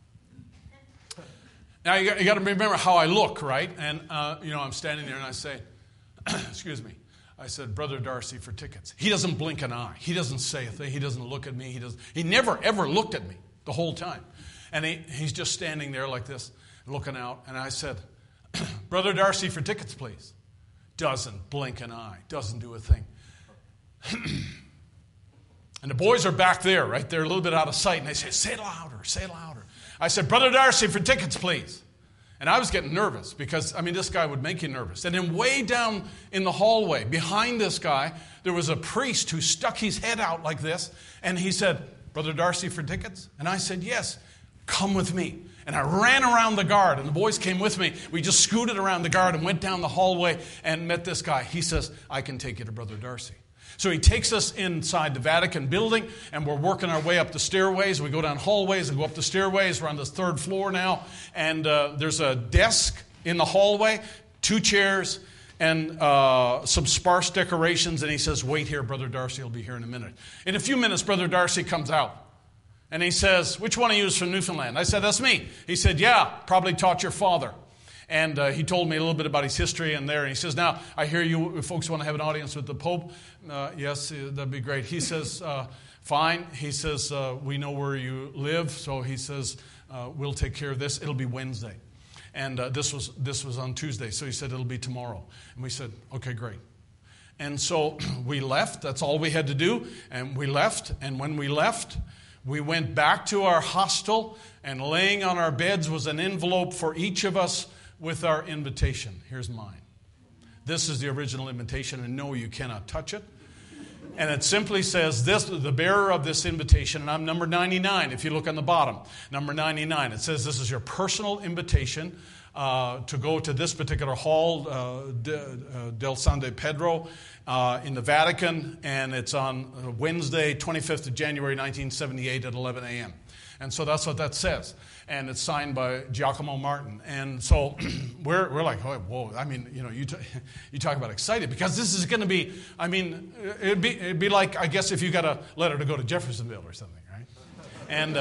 S2: now you got to remember how I look, right? And I'm standing there, and I say, excuse me. I said, Brother Darcy for tickets. He doesn't blink an eye. He doesn't say a thing. He doesn't look at me. He never, ever looked at me the whole time. And he's just standing there like this, looking out. And I said, Brother Darcy for tickets, please. Doesn't blink an eye. Doesn't do a thing. And the boys are back there, right? They're a little bit out of sight. And they say, say it louder, say it louder. I said, Brother Darcy for tickets, please. And I was getting nervous because, this guy would make you nervous. And then way down in the hallway, behind this guy, there was a priest who stuck his head out like this. And he said, Brother Darcy for tickets? And I said, yes, come with me. And I ran around the guard, and the boys came with me. We just scooted around the guard and went down the hallway and met this guy. He says, I can take you to Brother Darcy. So he takes us inside the Vatican building, and we're working our way up the stairways. We go down hallways and go up the stairways. We're on the third floor now, and there's a desk in the hallway, 2 chairs, and some sparse decorations. And he says, wait here, Brother Darcy will be here in a minute. In a few minutes, Brother Darcy comes out, and he says, which one of you is from Newfoundland? I said, that's me. He said, yeah, probably taught your father. And he told me a little bit about his history and there. And he says, now, I hear you folks want to have an audience with the Pope. Yes, that'd be great. He says, fine. He says, we know where you live. So he says, we'll take care of this. It'll be Wednesday. And this was on Tuesday. So he said, it'll be tomorrow. And we said, okay, great. And so we left. That's all we had to do. And we left. And when we left, we went back to our hostel. And laying on our beds was an envelope for each of us with our invitation. Here's mine. This is the original invitation, and no, you cannot touch it. And it simply says, this, the bearer of this invitation, and I'm number 99, if you look on the bottom, number 99. It says this is your personal invitation to go to this particular hall, Del San de Pedro, in the Vatican, and it's on Wednesday, 25th of January, 1978 at 11 a.m. And so that's what that says. And it's signed by Giacomo Martin. And so we're like, oh, whoa. You talk about excited, because this is going to be, it'd be like, I guess, if you got a letter to go to Jeffersonville or something, right? And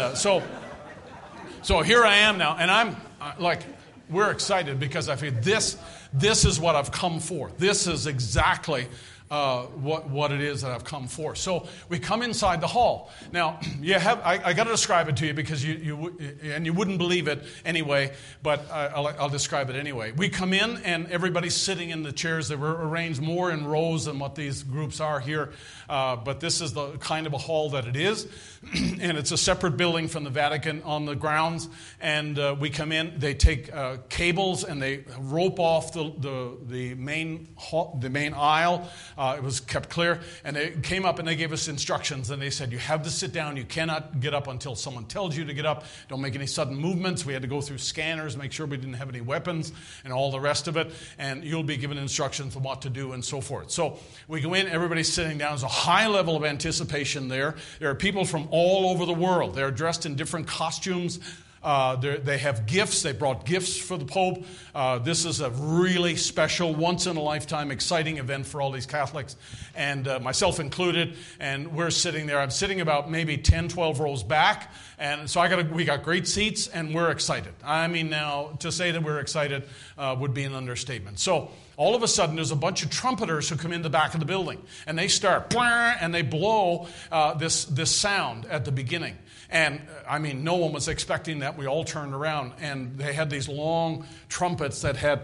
S2: so here I am now, and I'm we're excited because I feel this is what I've come for. This is exactly what it is that I've come for. So we come inside the hall. Now, I got to describe it to you because you wouldn't believe it anyway, but I'll describe it anyway. We come in, and everybody's sitting in the chairs. They were arranged more in rows than what these groups are here, but this is the kind of a hall that it is, and it's a separate building from the Vatican on the grounds, and we come in. They take cables, and they rope off the main aisle. It was kept clear, and they came up and they gave us instructions, and they said, you have to sit down. You cannot get up until someone tells you to get up. Don't make any sudden movements. We had to go through scanners, make sure we didn't have any weapons and all the rest of it, and you'll be given instructions on what to do and so forth. So we go in, everybody's sitting down. There's a high level of anticipation there. There are people from all over the world. They're dressed in different costumes. They have gifts. They brought gifts for the Pope. This is a really special, once-in-a-lifetime, exciting event for all these Catholics, and myself included. And we're sitting there. I'm sitting about maybe 10, 12 rows back. And so we got great seats, and we're excited. I mean, now, to say that we're excited would be an understatement. So all of a sudden, there's a bunch of trumpeters who come in the back of the building, and they start, and they blow this sound at the beginning. And, I mean, no one was expecting that. We all turned around, and they had these long trumpets that had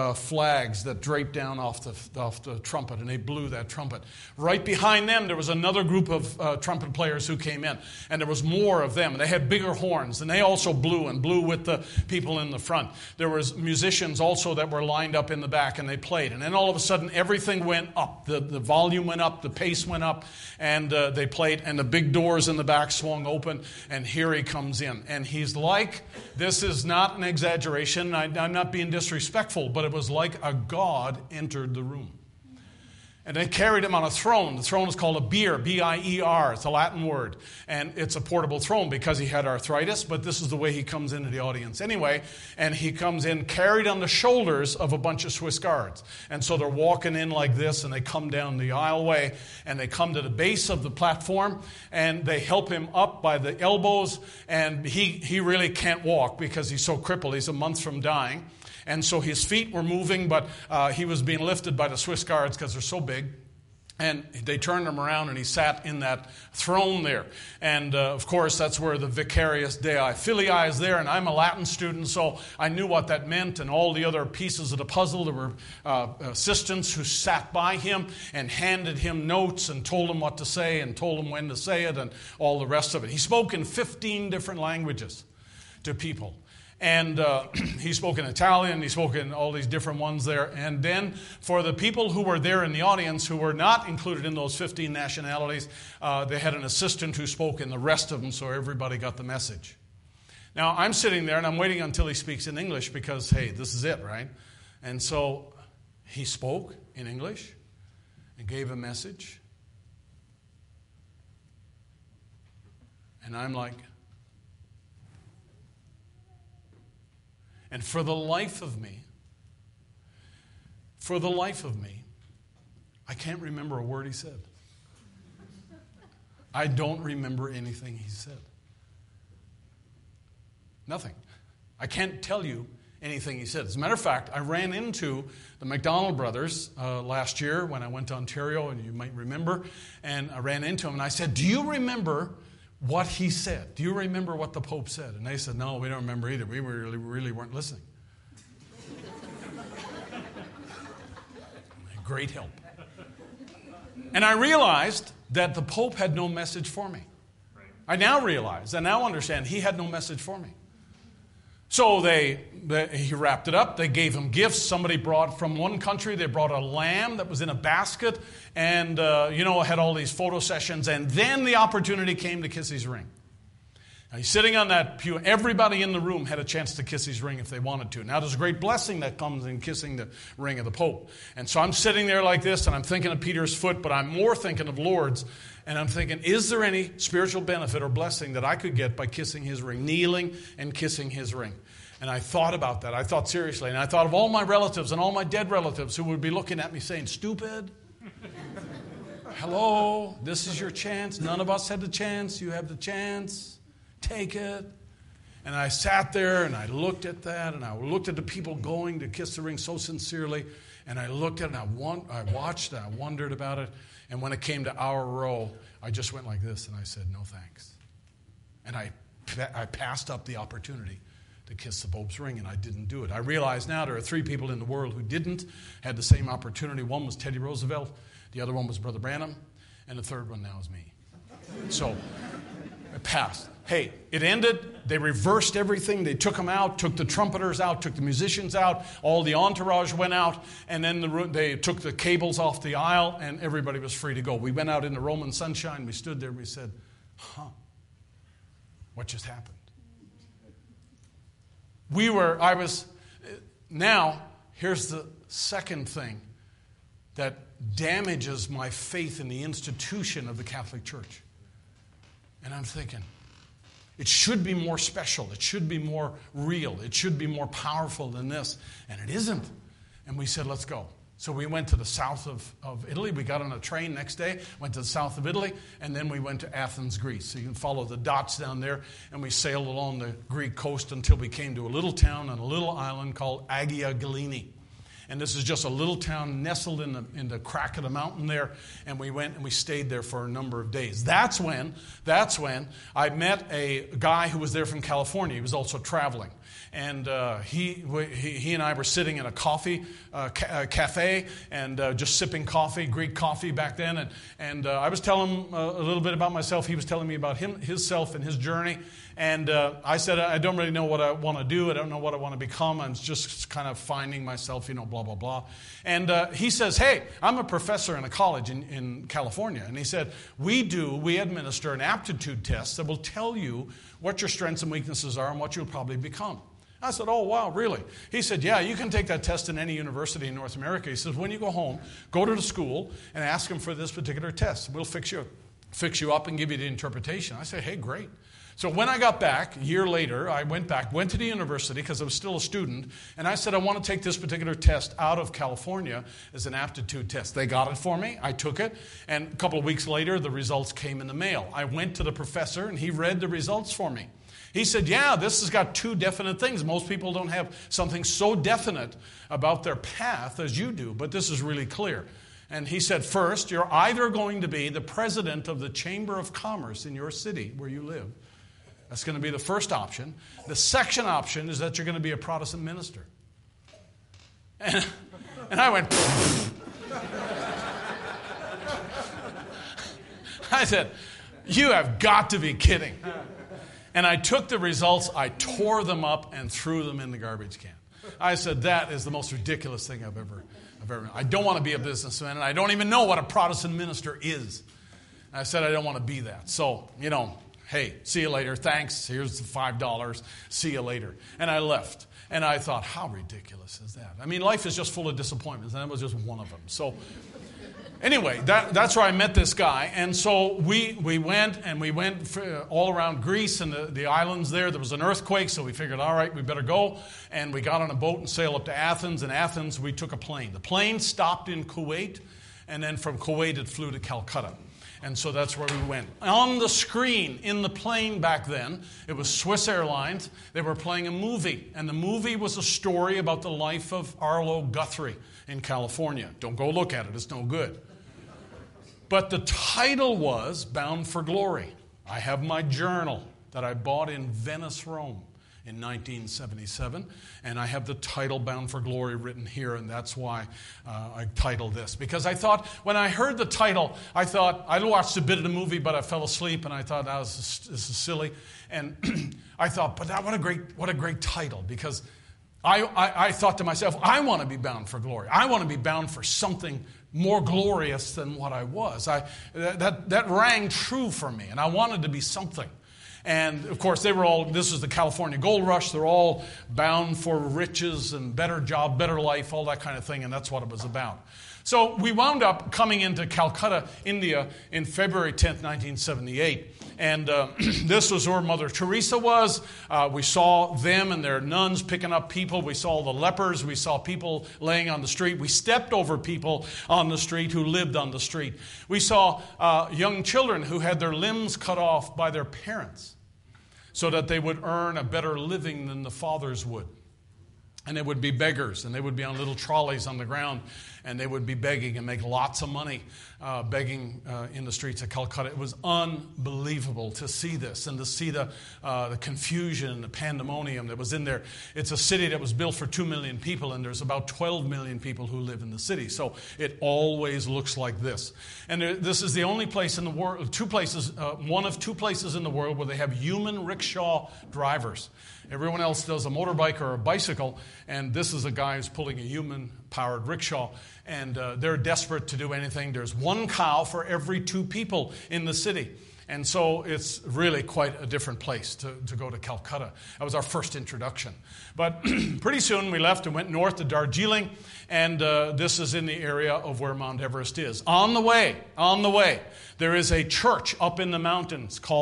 S2: flags that draped down off the trumpet, and they blew that trumpet. Right behind them, there was another group of trumpet players who came in, and there was more of them. They had bigger horns, and they also blew with the people in the front. There was musicians also that were lined up in the back, and they played. And then all of a sudden, everything went up. The volume went up, the pace went up, and they played, and the big doors in the back swung open, and here he comes in. And he's like, this is not an exaggeration, I'm not being disrespectful, but it was like a god entered the room. And they carried him on a throne. The throne is called a bier, B-I-E-R. It's a Latin word. And it's a portable throne because he had arthritis, but this is the way he comes into the audience anyway. And he comes in carried on the shoulders of a bunch of Swiss guards. And so they're walking in like this, and they come down the aisleway, and they come to the base of the platform, and they help him up by the elbows. And he really can't walk because he's so crippled. He's a month from dying. And so his feet were moving, but he was being lifted by the Swiss guards because they're so big. And they turned him around, and he sat in that throne there. And, of course, that's where the Vicarius Dei Filii is there. And I'm a Latin student, so I knew what that meant. And all the other pieces of the puzzle, there were assistants who sat by him and handed him notes and told him what to say and told him when to say it and all the rest of it. He spoke in 15 different languages to people. And he spoke in Italian, he spoke in all these different ones there. And then for the people who were there in the audience who were not included in those 15 nationalities, they had an assistant who spoke in the rest of them, so everybody got the message. Now, I'm sitting there, and I'm waiting until he speaks in English because, hey, this is it, right? And so he spoke in English and gave a message. And I'm like... And for the life of me, I can't remember a word he said. I don't remember anything he said. Nothing. I can't tell you anything he said. As a matter of fact, I ran into the MacDonald brothers last year when I went to Ontario, and you might remember, and I ran into them, and I said, do you remember what he said? Do you remember what the Pope said? And they said, no, we don't remember either. We really weren't listening. Great help. And I realized that the Pope had no message for me. I now realize, I now understand, he had no message for me. So he wrapped it up. They gave him gifts. Somebody brought from one country, they brought a lamb that was in a basket and, had all these photo sessions. And then the opportunity came to kiss his ring. Now, he's sitting on that pew. Everybody in the room had a chance to kiss his ring if they wanted to. Now, there's a great blessing that comes in kissing the ring of the Pope. And so I'm sitting there like this, and I'm thinking of Peter's foot, but I'm more thinking of Lord's. And I'm thinking, is there any spiritual benefit or blessing that I could get by kissing his ring, kneeling and kissing his ring? And I thought about that. I thought seriously. And I thought of all my relatives and all my dead relatives who would be looking at me saying, stupid. Hello, this is your chance. None of us had the chance. You have the chance. Take it. And I sat there and I looked at that, and I looked at the people going to kiss the ring so sincerely. And I looked at it and I watched and I wondered about it. And when it came to our row, I just went like this and I said, no thanks. And I passed up the opportunity to kiss the Pope's ring, and I didn't do it. I realize now there are 3 people in the world who had the same opportunity. One was Teddy Roosevelt, the other one was Brother Branham, and the third one now is me. So it passed. Hey, it ended. They reversed everything. They took them out, took the trumpeters out, took the musicians out. All the entourage went out, and then they took the cables off the aisle, and everybody was free to go. We went out in the Roman sunshine. We stood there, and we said, what just happened? Now, here's the second thing that damages my faith in the institution of the Catholic Church. And I'm thinking, It should be more special. It should be more real. It should be more powerful than this. And it isn't. And we said, let's go. So we went to the south of Italy. We got on a train next day, went to the south of Italy, and then we went to Athens, Greece. So you can follow the dots down there, and we sailed along the Greek coast until we came to a little town on a little island called Agia Galeni. And this is just a little town nestled in the crack of the mountain there. And we went and we stayed there for a number of days. That's when I met a guy who was there from California. He was also traveling. And he and I were sitting in a coffee cafe and just sipping coffee, Greek coffee back then. And I was telling him a little bit about myself. He was telling me about himself and his journey. And I said, I don't really know what I want to do. I don't know what I want to become. I'm just kind of finding myself, blah, blah, blah. And he says, hey, I'm a professor in a college in California. And he said, we administer an aptitude test that will tell you what your strengths and weaknesses are and what you'll probably become. I said, oh, wow, really? He said, yeah, you can take that test in any university in North America. He says, when you go home, go to the school and ask them for this particular test. We'll fix you up and give you the interpretation. I said, hey, great. So when I got back, a year later, I went to the university because I was still a student, and I said, I want to take this particular test out of California as an aptitude test. They got it for me. I took it, and a couple of weeks later, the results came in the mail. I went to the professor, and he read the results for me. He said, yeah, this has got two definite things. Most people don't have something so definite about their path as you do, but this is really clear. And he said, first, you're either going to be the president of the Chamber of Commerce in your city where you live. That's going to be the first option. The second option is that you're going to be a Protestant minister. And I went, I said, you have got to be kidding. And I took the results, I tore them up and threw them in the garbage can. I said, that is the most ridiculous thing I've ever I don't want to be a businessman, and I don't even know what a Protestant minister is. I said, I don't want to be that. So, hey, see you later. Thanks. Here's the $5. See you later. And I left. And I thought, how ridiculous is that? I mean, life is just full of disappointments, and that was just one of them. So anyway, that's where I met this guy. And so we went all around Greece and the islands there. There was an earthquake, so we figured, all right, we better go. And we got on a boat and sailed up to Athens. In Athens, we took a plane. The plane stopped in Kuwait, and then from Kuwait, it flew to Calcutta. And so that's where we went. On the screen in the plane back then, it was Swiss Airlines. They were playing a movie. And the movie was a story about the life of Arlo Guthrie in California. Don't go look at it. It's no good. But the title was Bound for Glory. I have my journal that I bought in Venice, Rome in 1977, and I have the title Bound for Glory written here, and that's why I titled this. Because I thought, when I heard the title, I watched a bit of the movie, but I fell asleep, and I thought, this is silly. And I thought, but what a great title, because I thought to myself, I want to be bound for glory. I want to be bound for something more glorious than what I was. That rang true for me, and I wanted to be something. And, of course, this is the California Gold Rush. They're all bound for riches and better job, better life, all that kind of thing, and that's what it was about. So we wound up coming into Calcutta, India, in February 10th, 1978. And this was where Mother Teresa was. We saw them and their nuns picking up people. We saw the lepers. We saw people laying on the street. We stepped over people on the street who lived on the street. We saw young children who had their limbs cut off by their parents so that they would earn a better living than the fathers would. And they would be beggars, and they would be on little trolleys on the ground, and they would be begging and make lots of money begging in the streets of Calcutta. It was unbelievable to see this and to see the confusion and the pandemonium that was in there. It's a city that was built for 2 million people, and there's about 12 million people who live in the city. So it always looks like this. And this is the only place in the world, one of two places in the world where they have human rickshaw drivers. Everyone else does a motorbike or a bicycle, and this is a guy who's pulling a human-powered rickshaw, and they're desperate to do anything. There's one cow for every 2 people in the city, and so it's really quite a different place to go to Calcutta. That was our first introduction. But pretty soon we left and went north to Darjeeling, and this is in the area of where Mount Everest is. On the way, there is a church up in the mountains called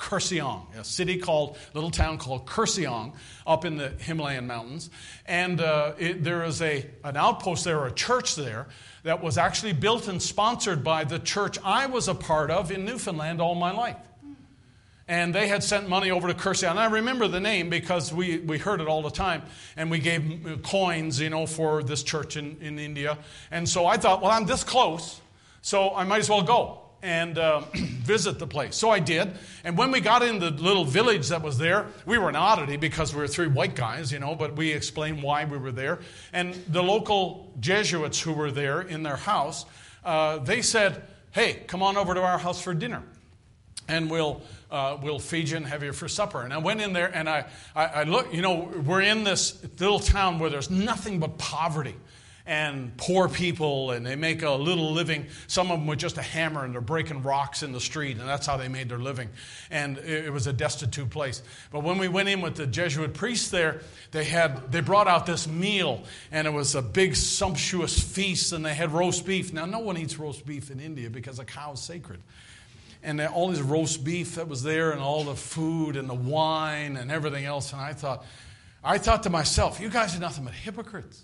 S2: Kurseong, a little town called Kurseong, up in the Himalayan mountains. And there is an outpost there, or a church there, that was actually built and sponsored by the church I was a part of in Newfoundland all my life. And they had sent money over to Kurseong. And I remember the name because we heard it all the time. And we gave coins, for this church in India. And so I thought, well, I'm this close, so I might as well go and visit the place. So I did. And when we got in the little village that was there, we were an oddity because we were three white guys, but we explained why we were there. And the local Jesuits who were there in their house, they said, hey, come on over to our house for dinner. And we'll feed you and have you for supper. And I went in there and I looked, we're in this little town where there's nothing but poverty and poor people, and they make a little living, some of them with just a hammer, and they're breaking rocks in the street, and that's how they made their living. And it was a destitute place. But when we went in with the Jesuit priests there, they brought out this meal, and it was a big sumptuous feast, and they had roast beef. Now, no one eats roast beef in India because a cow is sacred. And all this roast beef that was there, and all the food and the wine and everything else. And I thought to myself, you guys are nothing but hypocrites.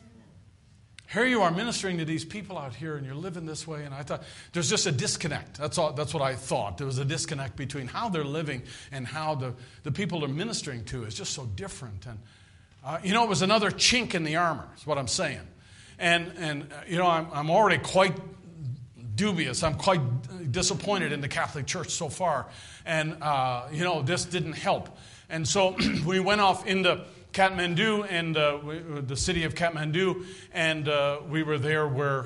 S2: Here you are ministering to these people out here, and you're living this way. And I thought, there's just a disconnect. That's what I thought. There was a disconnect between how they're living and how the people they're ministering to is just so different. And, it was another chink in the armor, is what I'm saying. And I'm already quite dubious. I'm quite disappointed in the Catholic Church so far. And, this didn't help. And so we went off into Kathmandu and the city of Kathmandu, and we were there where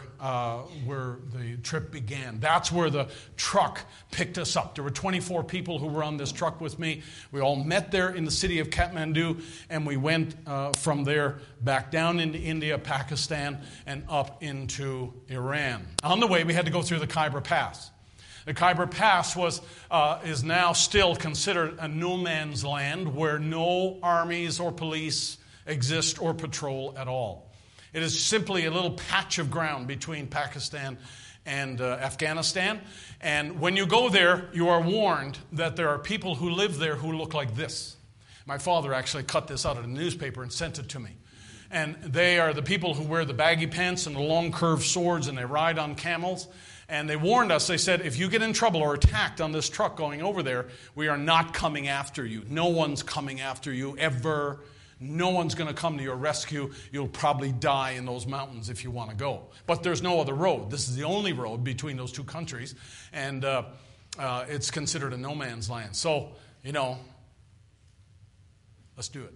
S2: the trip began. That's where the truck picked us up. There were 24 people who were on this truck with me. We all met there in the city of Kathmandu, and we went from there back down into India, Pakistan, and up into Iran. On the way, we had to go through the Khyber Pass. The Khyber Pass is now still considered a no man's land where no armies or police exist or patrol at all. It is simply a little patch of ground between Pakistan and Afghanistan. And when you go there, you are warned that there are people who live there who look like this. My father actually cut this out of the newspaper and sent it to me. And they are the people who wear the baggy pants and the long curved swords, and they ride on camels. And they warned us, they said, if you get in trouble or attacked on this truck going over there, we are not coming after you. No one's coming after you ever. No one's going to come to your rescue. You'll probably die in those mountains if you want to go. But there's no other road. This is the only road between those two countries. And it's considered a no man's land. So, let's do it.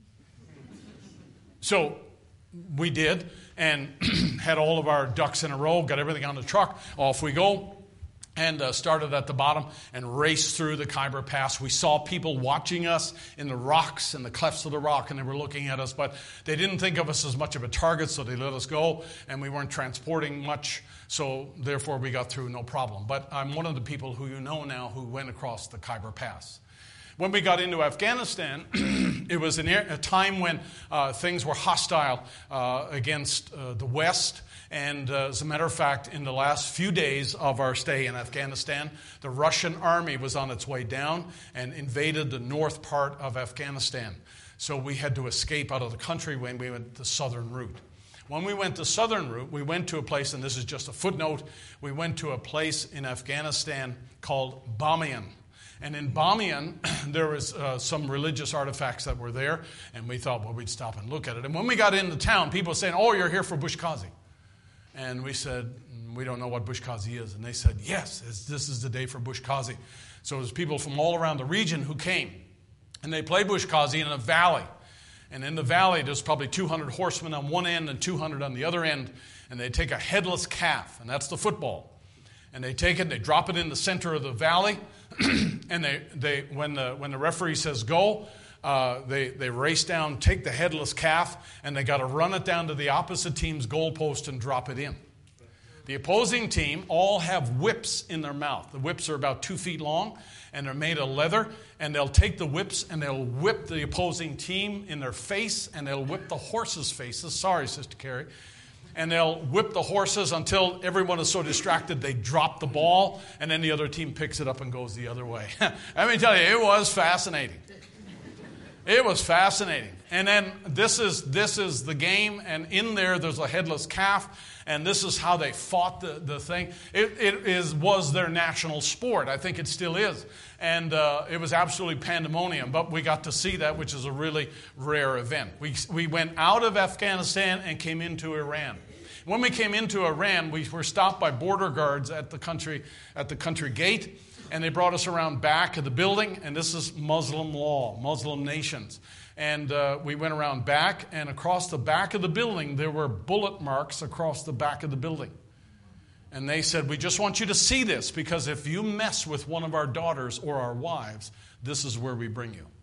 S2: So we did, and had all of our ducks in a row, got everything on the truck, off we go, and started at the bottom and raced through the Khyber Pass. We saw people watching us in the rocks, in the clefts of the rock, and they were looking at us, but they didn't think of us as much of a target, so they let us go, and we weren't transporting much, so therefore we got through no problem. But I'm one of the people who now who went across the Khyber Pass. When we got into Afghanistan, it was a time when things were hostile against the West. And as a matter of fact, in the last few days of our stay in Afghanistan, the Russian army was on its way down and invaded the north part of Afghanistan. So we had to escape out of the country when we went the southern route. When we went the southern route, we went to a place, and this is just a footnote, we went to a place in Afghanistan called Bamiyan. And in Bamiyan, there was some religious artifacts that were there, and we thought, well, we'd stop and look at it. And when we got into town, people were saying, oh, you're here for Bush Qazi. And we said, we don't know what Bush Qazi is. And they said, yes, this is the day for Bush Qazi. So there's people from all around the region who came, and they played Bush Qazi in a valley. And in the valley, there's probably 200 horsemen on one end and 200 on the other end, and they take a headless calf, and that's the football. And they take it, they drop it in the center of the valley, and they when the referee says go, they race down, take the headless calf, and they got to run it down to the opposite team's goalpost and drop it in. The opposing team all have whips in their mouth. The whips are about 2 feet long, and they're made of leather, and they'll take the whips and they'll whip the opposing team in their face, and they'll whip the horses' faces. Sorry, Sister Carrie. and they'll whip the horses until everyone is so distracted they drop the ball, and then the other team picks it up and goes the other way. Let me tell you, it was fascinating. It was fascinating. And then this is the game, and in there's a headless calf, and this is how they fought the thing. It was their national sport. I think it still is. And it was absolutely pandemonium, but we got to see that, which is a really rare event. We went out of Afghanistan and came into Iran. When we came into Iran, we were stopped by border guards at the country gate, and they brought us around back of the building, and this is Muslim law, Muslim nations. And we went around back, and across the back of the building, there were bullet marks across the back of the building. And they said, we just want you to see this, because if you mess with one of our daughters or our wives, this is where we bring you.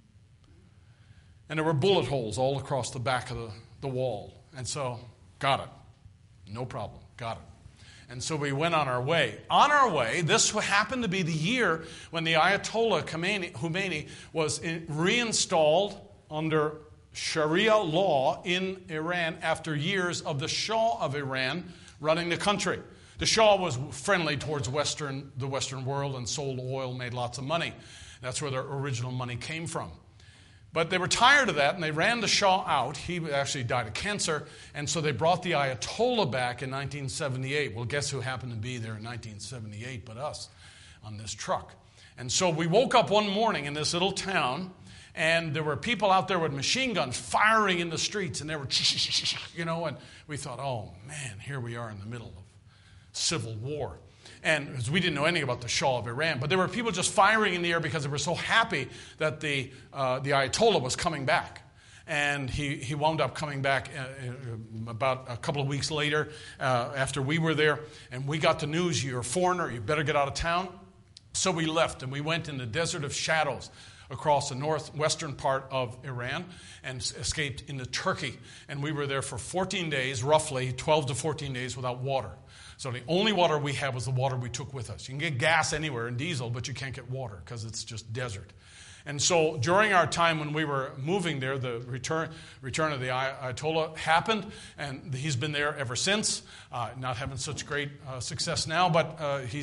S2: And there were bullet holes all across the back of the wall. And so, got it. No problem. Got it. And so we went on our way. On our way, this happened to be the year when the Ayatollah Khomeini was reinstalled under Sharia law in Iran after years of the Shah of Iran running the country. The Shah was friendly towards the Western world and sold oil, made lots of money. That's where their original money came from. But they were tired of that, and they ran the Shah out. He actually died of cancer, and so they brought the Ayatollah back in 1978. Well, guess who happened to be there in 1978 but us on this truck? And so we woke up one morning in this little town, and there were people out there with machine guns firing in the streets, and they were, and we thought, oh, man, here we are in the middle of civil war. And we didn't know anything about the Shah of Iran, but there were people just firing in the air because they were so happy that the Ayatollah was coming back. And he wound up coming back about a couple of weeks later after we were there. And we got the news, you're a foreigner, you better get out of town. So we left, and we went in the Desert of Shadows across the northwestern part of Iran and escaped into Turkey. And we were there for 14 days, roughly 12 to 14 days without water. So the only water we had was the water we took with us. You can get gas anywhere and diesel, but you can't get water because it's just desert. And so during our time when we were moving there, the return of the Ayatollah happened, and he's been there ever since. Not having such great success now, but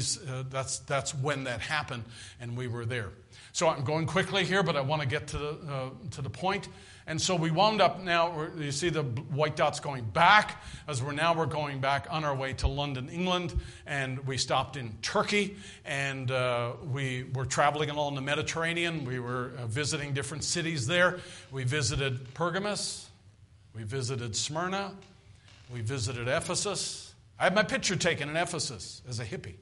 S2: that's when that happened, and we were there. So I'm going quickly here, but I want to get to the point. And so we wound up now, you see the white dots going back, as we're going back on our way to London, England, and we stopped in Turkey, and we were traveling along the Mediterranean. We were visiting different cities there. We visited Pergamus, we visited Smyrna, we visited Ephesus. I had my picture taken in Ephesus as a hippie.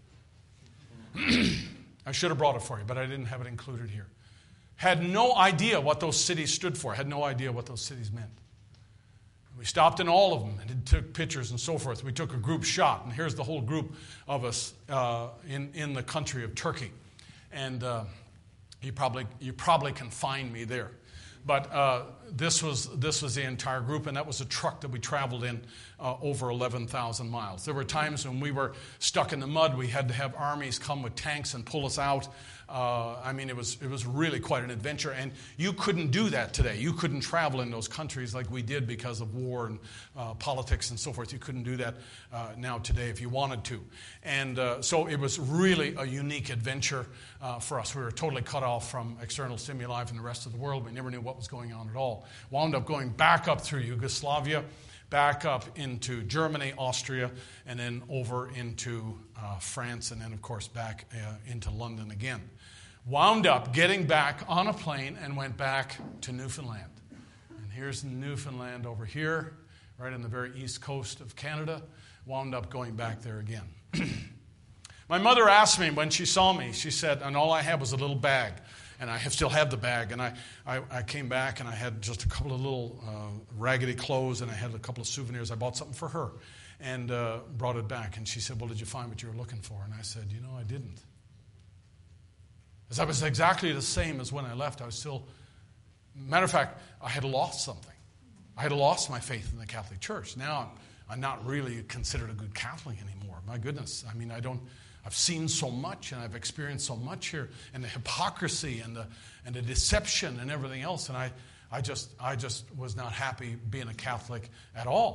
S2: I should have brought it for you, but I didn't have it included here. Had no idea what those cities stood for. Had no idea what those cities meant. We stopped in all of them and took pictures and so forth. We took a group shot, and here's the whole group of us in the country of Turkey. And you probably can find me there. But this was the entire group, and that was a truck that we traveled in over 11,000 miles. There were times when we were stuck in the mud. We had to have armies come with tanks and pull us out. It was really quite an adventure, and you couldn't do that today. You couldn't travel in those countries like we did because of war and politics and so forth. You couldn't do that now today if you wanted to. And so it was really a unique adventure for us. We were totally cut off from external stimuli from the rest of the world. We never knew what was going on at all. Wound up going back up through Yugoslavia, back up into Germany, Austria, and then over into France, and then, of course, back into London again. Wound up getting back on a plane and went back to Newfoundland. And here's Newfoundland over here, right on the very east coast of Canada. Wound up going back there again. My mother asked me when she saw me, she said, and all I had was a little bag. And I still have the bag. And I came back, and I had just a couple of little raggedy clothes, and I had a couple of souvenirs. I bought something for her and brought it back. And she said, well, did you find what you were looking for? And I said, I didn't. Because I was exactly the same as when I left. I was still, matter of fact, I had lost something. I had lost my faith in the Catholic Church. Now I'm not really considered a good Catholic anymore. My goodness. I've seen so much, and I've experienced so much here, and the hypocrisy and the deception and everything else, and I just was not happy being a Catholic at all.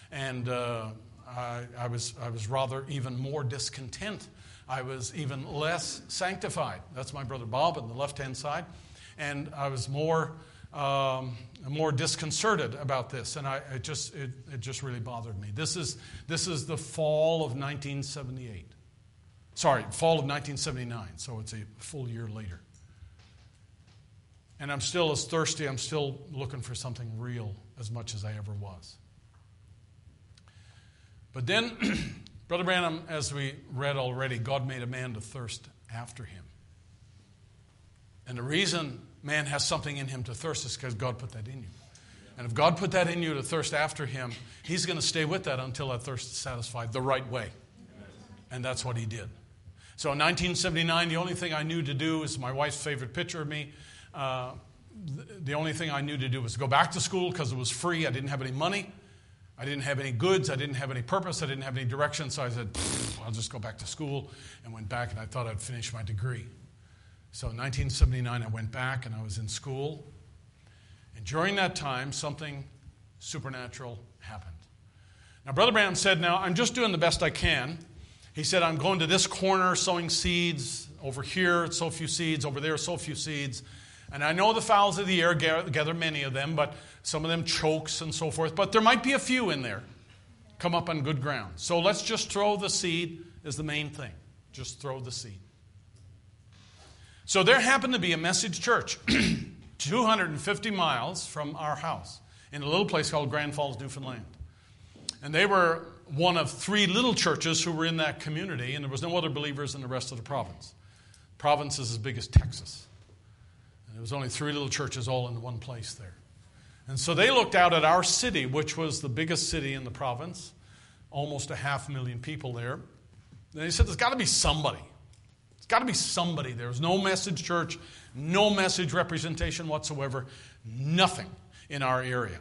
S2: And I was rather even more discontent. I was even less sanctified. That's my brother Bob on the left-hand side. And I was more disconcerted about this, and it just really bothered me. This is the fall of 1978. Sorry, fall of 1979, so it's a full year later. And I'm still as thirsty, I'm still looking for something real as much as I ever was. But then, Brother Branham, as we read already, God made a man to thirst after him. And the reason man has something in him to thirst is because God put that in you. And if God put that in you to thirst after him, he's going to stay with that until that thirst is satisfied the right way. And that's what he did. So in 1979, the only thing I knew to do is my wife's favorite picture of me. The only thing I knew to do was go back to school because it was free. I didn't have any money. I didn't have any goods. I didn't have any purpose. I didn't have any direction. So I said, I'll just go back to school, and went back, and I thought I'd finish my degree. So in 1979, I went back, and I was in school. And during that time, something supernatural happened. Now, Brother Branham said, now, I'm just doing the best I can. He said, I'm going to this corner, sowing seeds. Over here, so few seeds. Over there, so few seeds. And I know the fowls of the air gather many of them, but some of them chokes and so forth. But there might be a few in there come up on good ground. So let's just throw the seed is the main thing. Just throw the seed. So there happened to be a message church 250 miles from our house in a little place called Grand Falls, Newfoundland. And they were one of 3 little churches who were in that community, and there was no other believers in the rest of the province. The province is as big as Texas. And there was only 3 little churches all in one place there. And so they looked out at our city, which was the biggest city in the province, almost 500,000 people there. And they said, there's got to be somebody. There's got to be somebody. There was no message church, no message representation whatsoever, nothing in our area.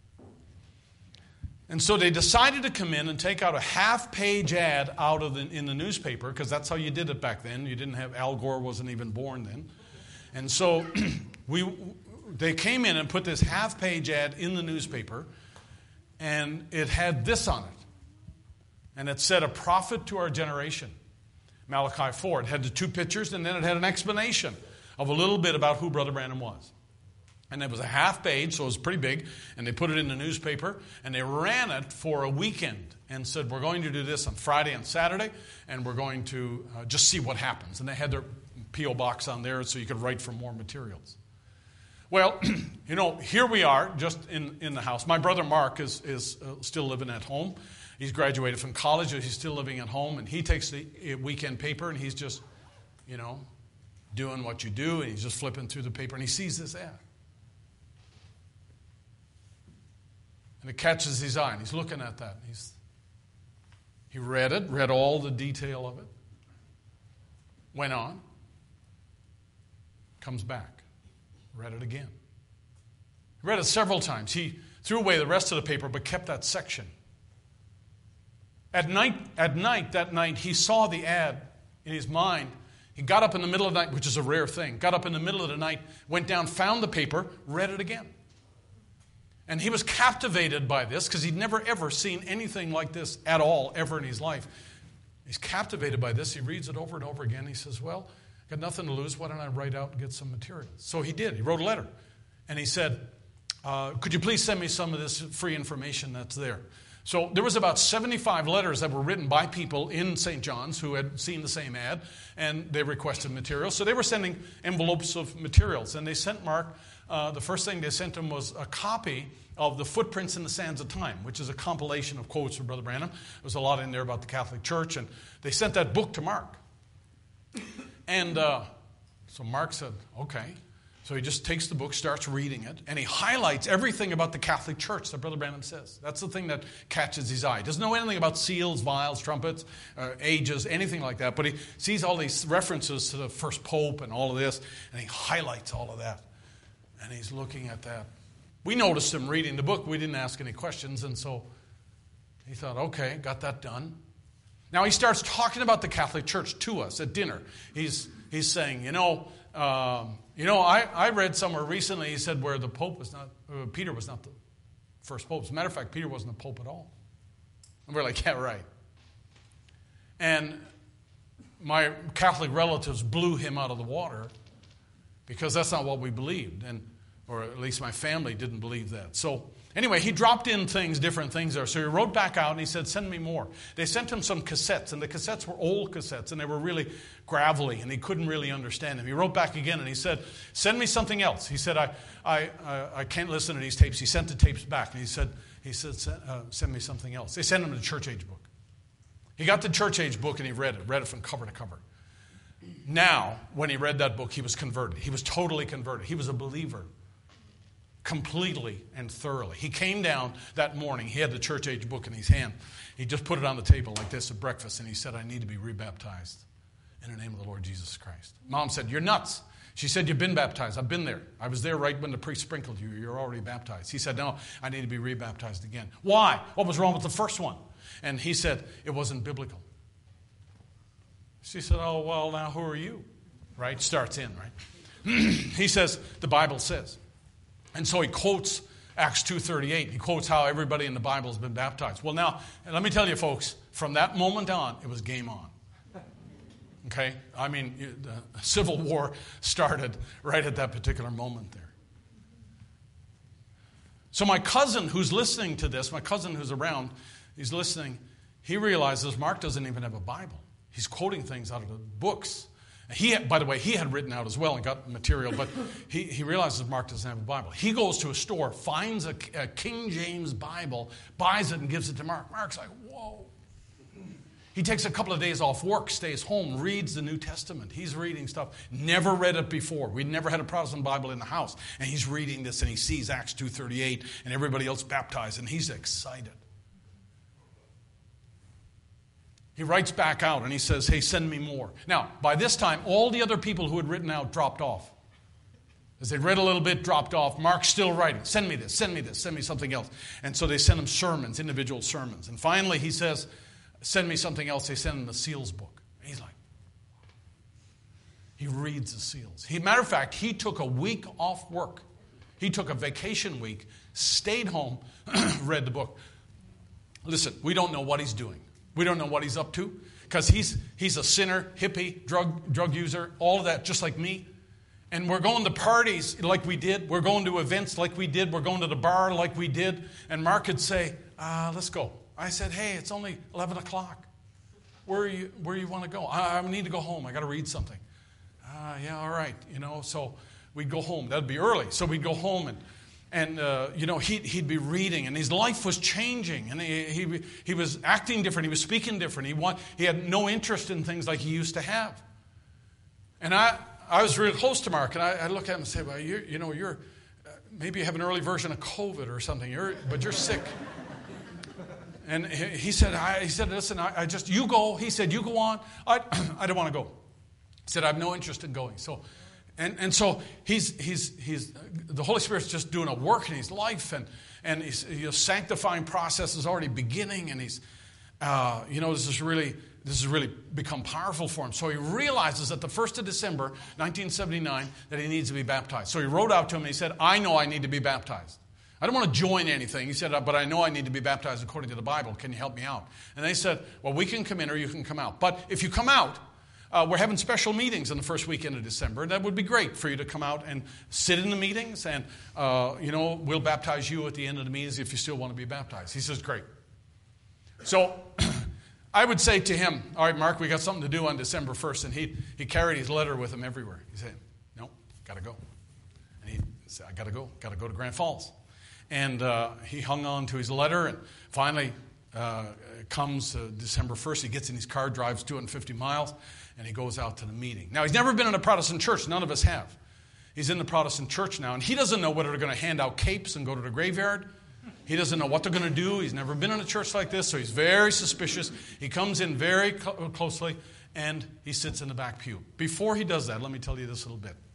S2: And so they decided to come in and take out a half-page ad out of in the newspaper, because that's how you did it back then. You didn't have, Al Gore wasn't even born then. And so they came in and put this half-page ad in the newspaper, and it had this on it. And it said, a prophet to our generation, Malachi 4. It had the 2 pictures, and then it had an explanation of a little bit about who Brother Branham was. And it was a half page, so it was pretty big, and they put it in the newspaper, and they ran it for a weekend and said, we're going to do this on Friday and Saturday, and we're going to just see what happens. And they had their P.O. box on there so you could write for more materials. Well, here we are just in the house. My brother Mark is still living at home. He's graduated from college, he's still living at home, and he takes the weekend paper, and he's just, doing what you do, and he's just flipping through the paper, and he sees this ad. And it catches his eye, and he's looking at that. He read it, read all the detail of it, went on, comes back, read it again. He read it several times. He threw away the rest of the paper, but kept that section. That night, he saw the ad in his mind. He got up in the middle of the night, which is a rare thing, got up in the middle of the night, went down, found the paper, read it again. And he was captivated by this because he'd never, ever seen anything like this at all, ever in his life. He's captivated by this. He reads it over and over again. He says, well, got nothing to lose. Why don't I write out and get some material? So he did. He wrote a letter. And he said, could you please send me some of this free information that's there? So there was about 75 letters that were written by people in St. John's who had seen the same ad, and they requested material. So they were sending envelopes of materials. And they sent Mark, the first thing they sent him was a copy of the Footprints in the Sands of Time, which is a compilation of quotes from Brother Branham. There was a lot in there about the Catholic Church, and they sent that book to Mark. And so Mark said, okay. So he just takes the book, starts reading it, and he highlights everything about the Catholic Church that Brother Branham says. That's the thing that catches his eye. He doesn't know anything about seals, vials, trumpets, ages, anything like that, but he sees all these references to the first pope and all of this, and he highlights all of that. And he's looking at that. We noticed him reading the book. We didn't ask any questions, and so he thought, okay, got that done. Now he starts talking about the Catholic Church to us at dinner. He's saying, I read somewhere recently, he said, where the Pope was not, Peter was not the first Pope. As a matter of fact, Peter wasn't a Pope at all. We're like, yeah, right. And my Catholic relatives blew him out of the water because that's not what we believed, or at least my family didn't believe that. So anyway, he dropped in different things there. So he wrote back out and he said, send me more. They sent him some cassettes, and the cassettes were old cassettes, and they were really gravelly, and he couldn't really understand them. He wrote back again and he said, send me something else. He said, I can't listen to these tapes. He sent the tapes back, and he said, send me something else. They sent him the church age book. He got the church age book and he read it from cover to cover. Now, when he read that book, he was converted. He was totally converted. He was a believer. Completely and thoroughly. He came down that morning. He had the church age book in his hand. He just put it on the table like this at breakfast, and he said, I need to be rebaptized in the name of the Lord Jesus Christ. Mom said, you're nuts. She said, you've been baptized. I've been there. I was there right when the priest sprinkled you. You're already baptized. He said, no, I need to be rebaptized again. Why? What was wrong with the first one? And he said, it wasn't biblical. She said, oh, well, now who are you? Right? Starts in, right? He says, the Bible says. And so he quotes Acts 2:38. He quotes how everybody in the Bible has been baptized. Well, now, let me tell you, folks, from that moment on, it was game on. Okay? I mean, the Civil War started right at that particular moment there. So my cousin who's listening to this, my cousin who's around, he's listening, he realizes Mark doesn't even have a Bible. He's quoting things out of the books. By the way, he had written out as well and got material, but he realizes Mark doesn't have a Bible. He goes to a store, finds a King James Bible, buys it, and gives it to Mark. Mark's like, whoa. He takes a couple of days off work, stays home, reads the New Testament. He's reading stuff. Never read it before. We'd never had a Protestant Bible in the house. And he's reading this, and he sees Acts 2:38 and everybody else baptized, and he's excited. He writes back out, and he says, hey, send me more. Now, by this time, all the other people who had written out dropped off. As they read a little bit, dropped off. Mark's still writing. Send me this, send me this, send me something else. And so they send him sermons, individual sermons. And finally, he says, send me something else. They send him the Seals book. And he's like, he reads the Seals. Matter of fact, he took a week off work. He took a vacation week, stayed home, read the book. Listen, we don't know what he's doing. We don't know what he's up to because he's a sinner, hippie, drug user, all of that, just like me. And we're going to parties like we did. We're going to events like we did. We're going to the bar like we did. And Mark would say, let's go. I said, hey, it's only 11 o'clock. Where you want to go? I need to go home. I got to read something. Yeah, all right. So we'd go home. That'd be early. So we'd go home and he'd be reading, and his life was changing, and he was acting different. He was speaking different. He had no interest in things like he used to have. And I was really close to Mark, and I look at him and say, well, you're maybe you have an early version of COVID or something, but you're sick. And he said, listen, you go. He said, you go on. I don't want to go. He said, I have no interest in going. So. And so he's the Holy Spirit's just doing a work in his life, and his sanctifying process is already beginning, and he's this has really become powerful for him. So he realizes that the 1st of December 1979 that he needs to be baptized. So he wrote out to him and he said, I know I need to be baptized. I don't want to join anything. He said, but I know I need to be baptized according to the Bible. Can you help me out? And they said, well, we can come in or you can come out. But if you come out, we're having special meetings in the first weekend of December. That would be great for you to come out and sit in the meetings, and we'll baptize you at the end of the meetings if you still want to be baptized. He says, great. So I would say to him, all right, Mark, we got something to do on December 1st, and he carried his letter with him everywhere. He said, no, got to go. And he said, I got to go to Grand Falls. And he hung on to his letter, and finally comes December 1st. He gets in his car, drives 250 miles, and he goes out to the meeting. Now, he's never been in a Protestant church. None of us have. He's in the Protestant church now, and he doesn't know whether they're going to hand out capes and go to the graveyard. He doesn't know what they're going to do. He's never been in a church like this, so he's very suspicious. He comes in very closely, and he sits in the back pew. Before he does that, let me tell you this a little bit.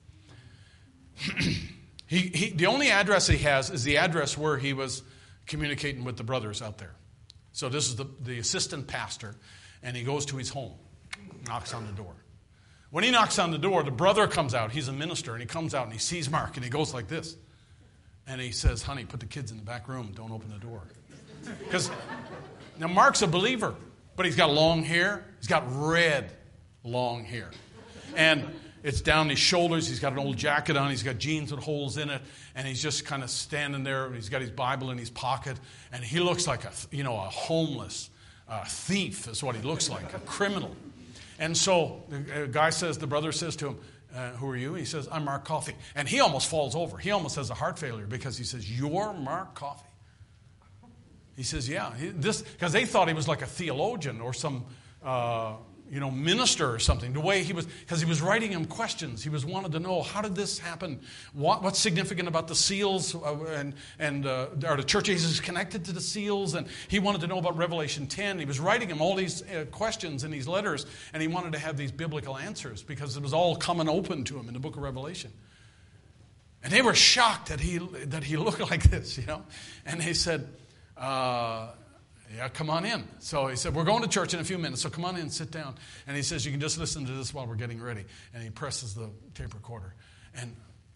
S2: The only address he has is the address where he was communicating with the brothers out there. So this is the assistant pastor, and he goes to his home, knocks on the door. When he knocks on the door, the brother comes out. He's a minister, and he comes out, and he sees Mark, and he goes like this. And he says, honey, put the kids in the back room. Don't open the door. Because Now, Mark's a believer, but he's got long hair. He's got red long hair. And it's down his shoulders. He's got an old jacket on. He's got jeans with holes in it. And he's just kind of standing there. He's got his Bible in his pocket. And he looks like a homeless thief is what he looks like, a criminal. And so the brother says to him, who are you? He says, I'm Mark Coffey. And he almost falls over. He almost has a heart failure because he says, you're Mark Coffey? He says, yeah. Because they thought he was like a theologian or some minister or something. The way because he was writing him questions. He wanted to know, how did this happen? What's significant about the seals? Are the church ages connected to the seals? And he wanted to know about Revelation 10. He was writing him all these questions in these letters, and he wanted to have these biblical answers because it was all coming open to him in the book of Revelation. And they were shocked that he looked like this, And they said, yeah, come on in. So he said, we're going to church in a few minutes, so come on in and sit down. And he says, you can just listen to this while we're getting ready. And he presses the tape recorder. And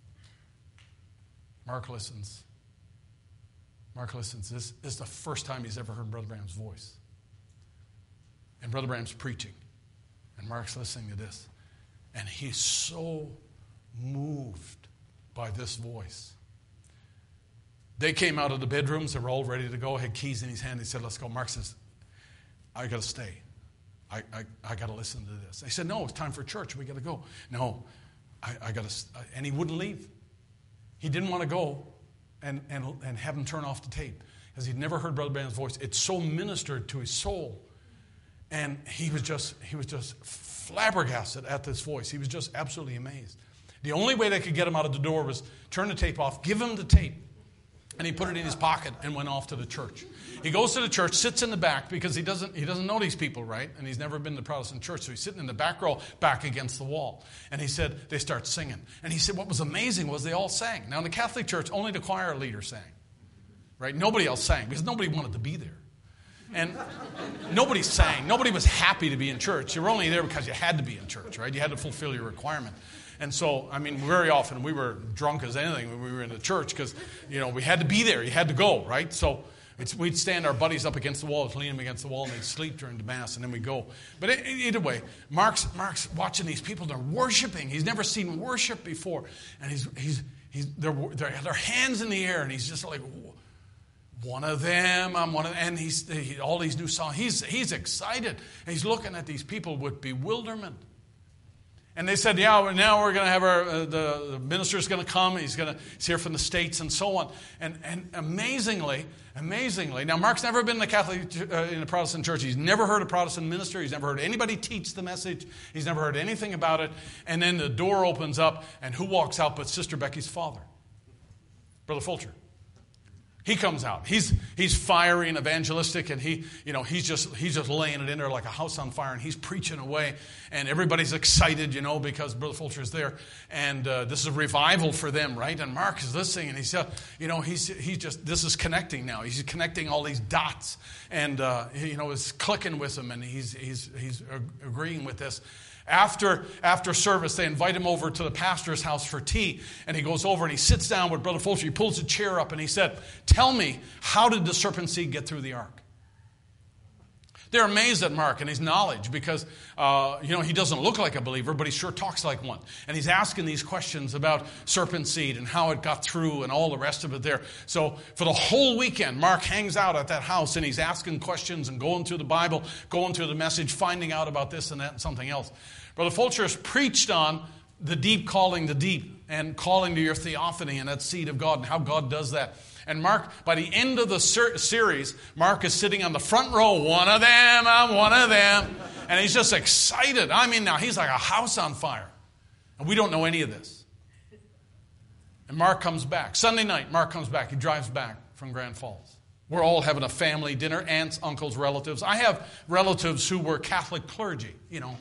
S2: Mark listens. This is the first time he's ever heard Brother Branham's voice. And Brother Branham's preaching. And Mark's listening to this. And he's so moved by this voice. They came out of the bedrooms. They were all ready to go. Had keys in his hand. He said, let's go. Mark says, I got to stay. I got to listen to this. They said, no, it's time for church. We got to go. No, I got to. And he wouldn't leave. He didn't want to go and have him turn off the tape because he'd never heard Brother Branham's voice. It so ministered to his soul. And he was just flabbergasted at this voice. He was just absolutely amazed. The only way they could get him out of the door was turn the tape off, give him the tape. And he put it in his pocket and went off to the church. He goes to the church, sits in the back because he doesn't know these people, right? And he's never been to the Protestant church, so he's sitting in the back row, back against the wall. And he said, they start singing. And he said what was amazing was they all sang. Now in the Catholic Church, only the choir leader sang, right? Nobody else sang because nobody wanted to be there. And nobody sang. Nobody was happy to be in church. You were only there because you had to be in church, right? You had to fulfill your requirement. And so, very often we were drunk as anything when we were in the church because, we had to be there. You had to go, right? So we'd stand our buddies up against the wall, lean them against the wall, and they'd sleep during the Mass, and then we'd go. But either way, Mark's watching these people. They're worshiping. He's never seen worship before. And they have their hands in the air, and he's just like, one of them, I'm one of them. And all these new songs. He's excited. And he's looking at these people with bewilderment. And they said, yeah, now we're going to have the minister's going to come. He's here from the States and so on. And amazingly, now Mark's never been in the Protestant church. He's never heard a Protestant minister. He's never heard anybody teach the message. He's never heard anything about it. And then the door opens up, and who walks out but Sister Becky's father, Brother Fulcher. He comes out. He's fiery and evangelistic, and he's just laying it in there like a house on fire, and he's preaching away, and everybody's excited, because Brother Fulcher's there, and this is a revival for them, right? And Mark is listening, and this is connecting now. He's connecting all these dots, and it's clicking with him, and he's agreeing with this. After service, they invite him over to the pastor's house for tea, and he goes over and he sits down with Brother Fulcher. He pulls a chair up and he said, tell me, how did the serpent seed get through the ark? They're amazed at Mark and his knowledge because, he doesn't look like a believer, but he sure talks like one. And he's asking these questions about serpent seed and how it got through and all the rest of it there. So for the whole weekend, Mark hangs out at that house and he's asking questions and going through the Bible, going through the message, finding out about this and that and something else. Brother Fulcher has preached on the deep calling the deep and calling to your theophany and that seed of God and how God does that. And Mark, by the end of the series, Mark is sitting on the front row, one of them, I'm one of them. And he's just excited. Now he's like a house on fire. And we don't know any of this. And Mark comes back. Sunday night, Mark comes back. He drives back from Grand Falls. We're all having a family dinner, aunts, uncles, relatives. I have relatives who were Catholic clergy,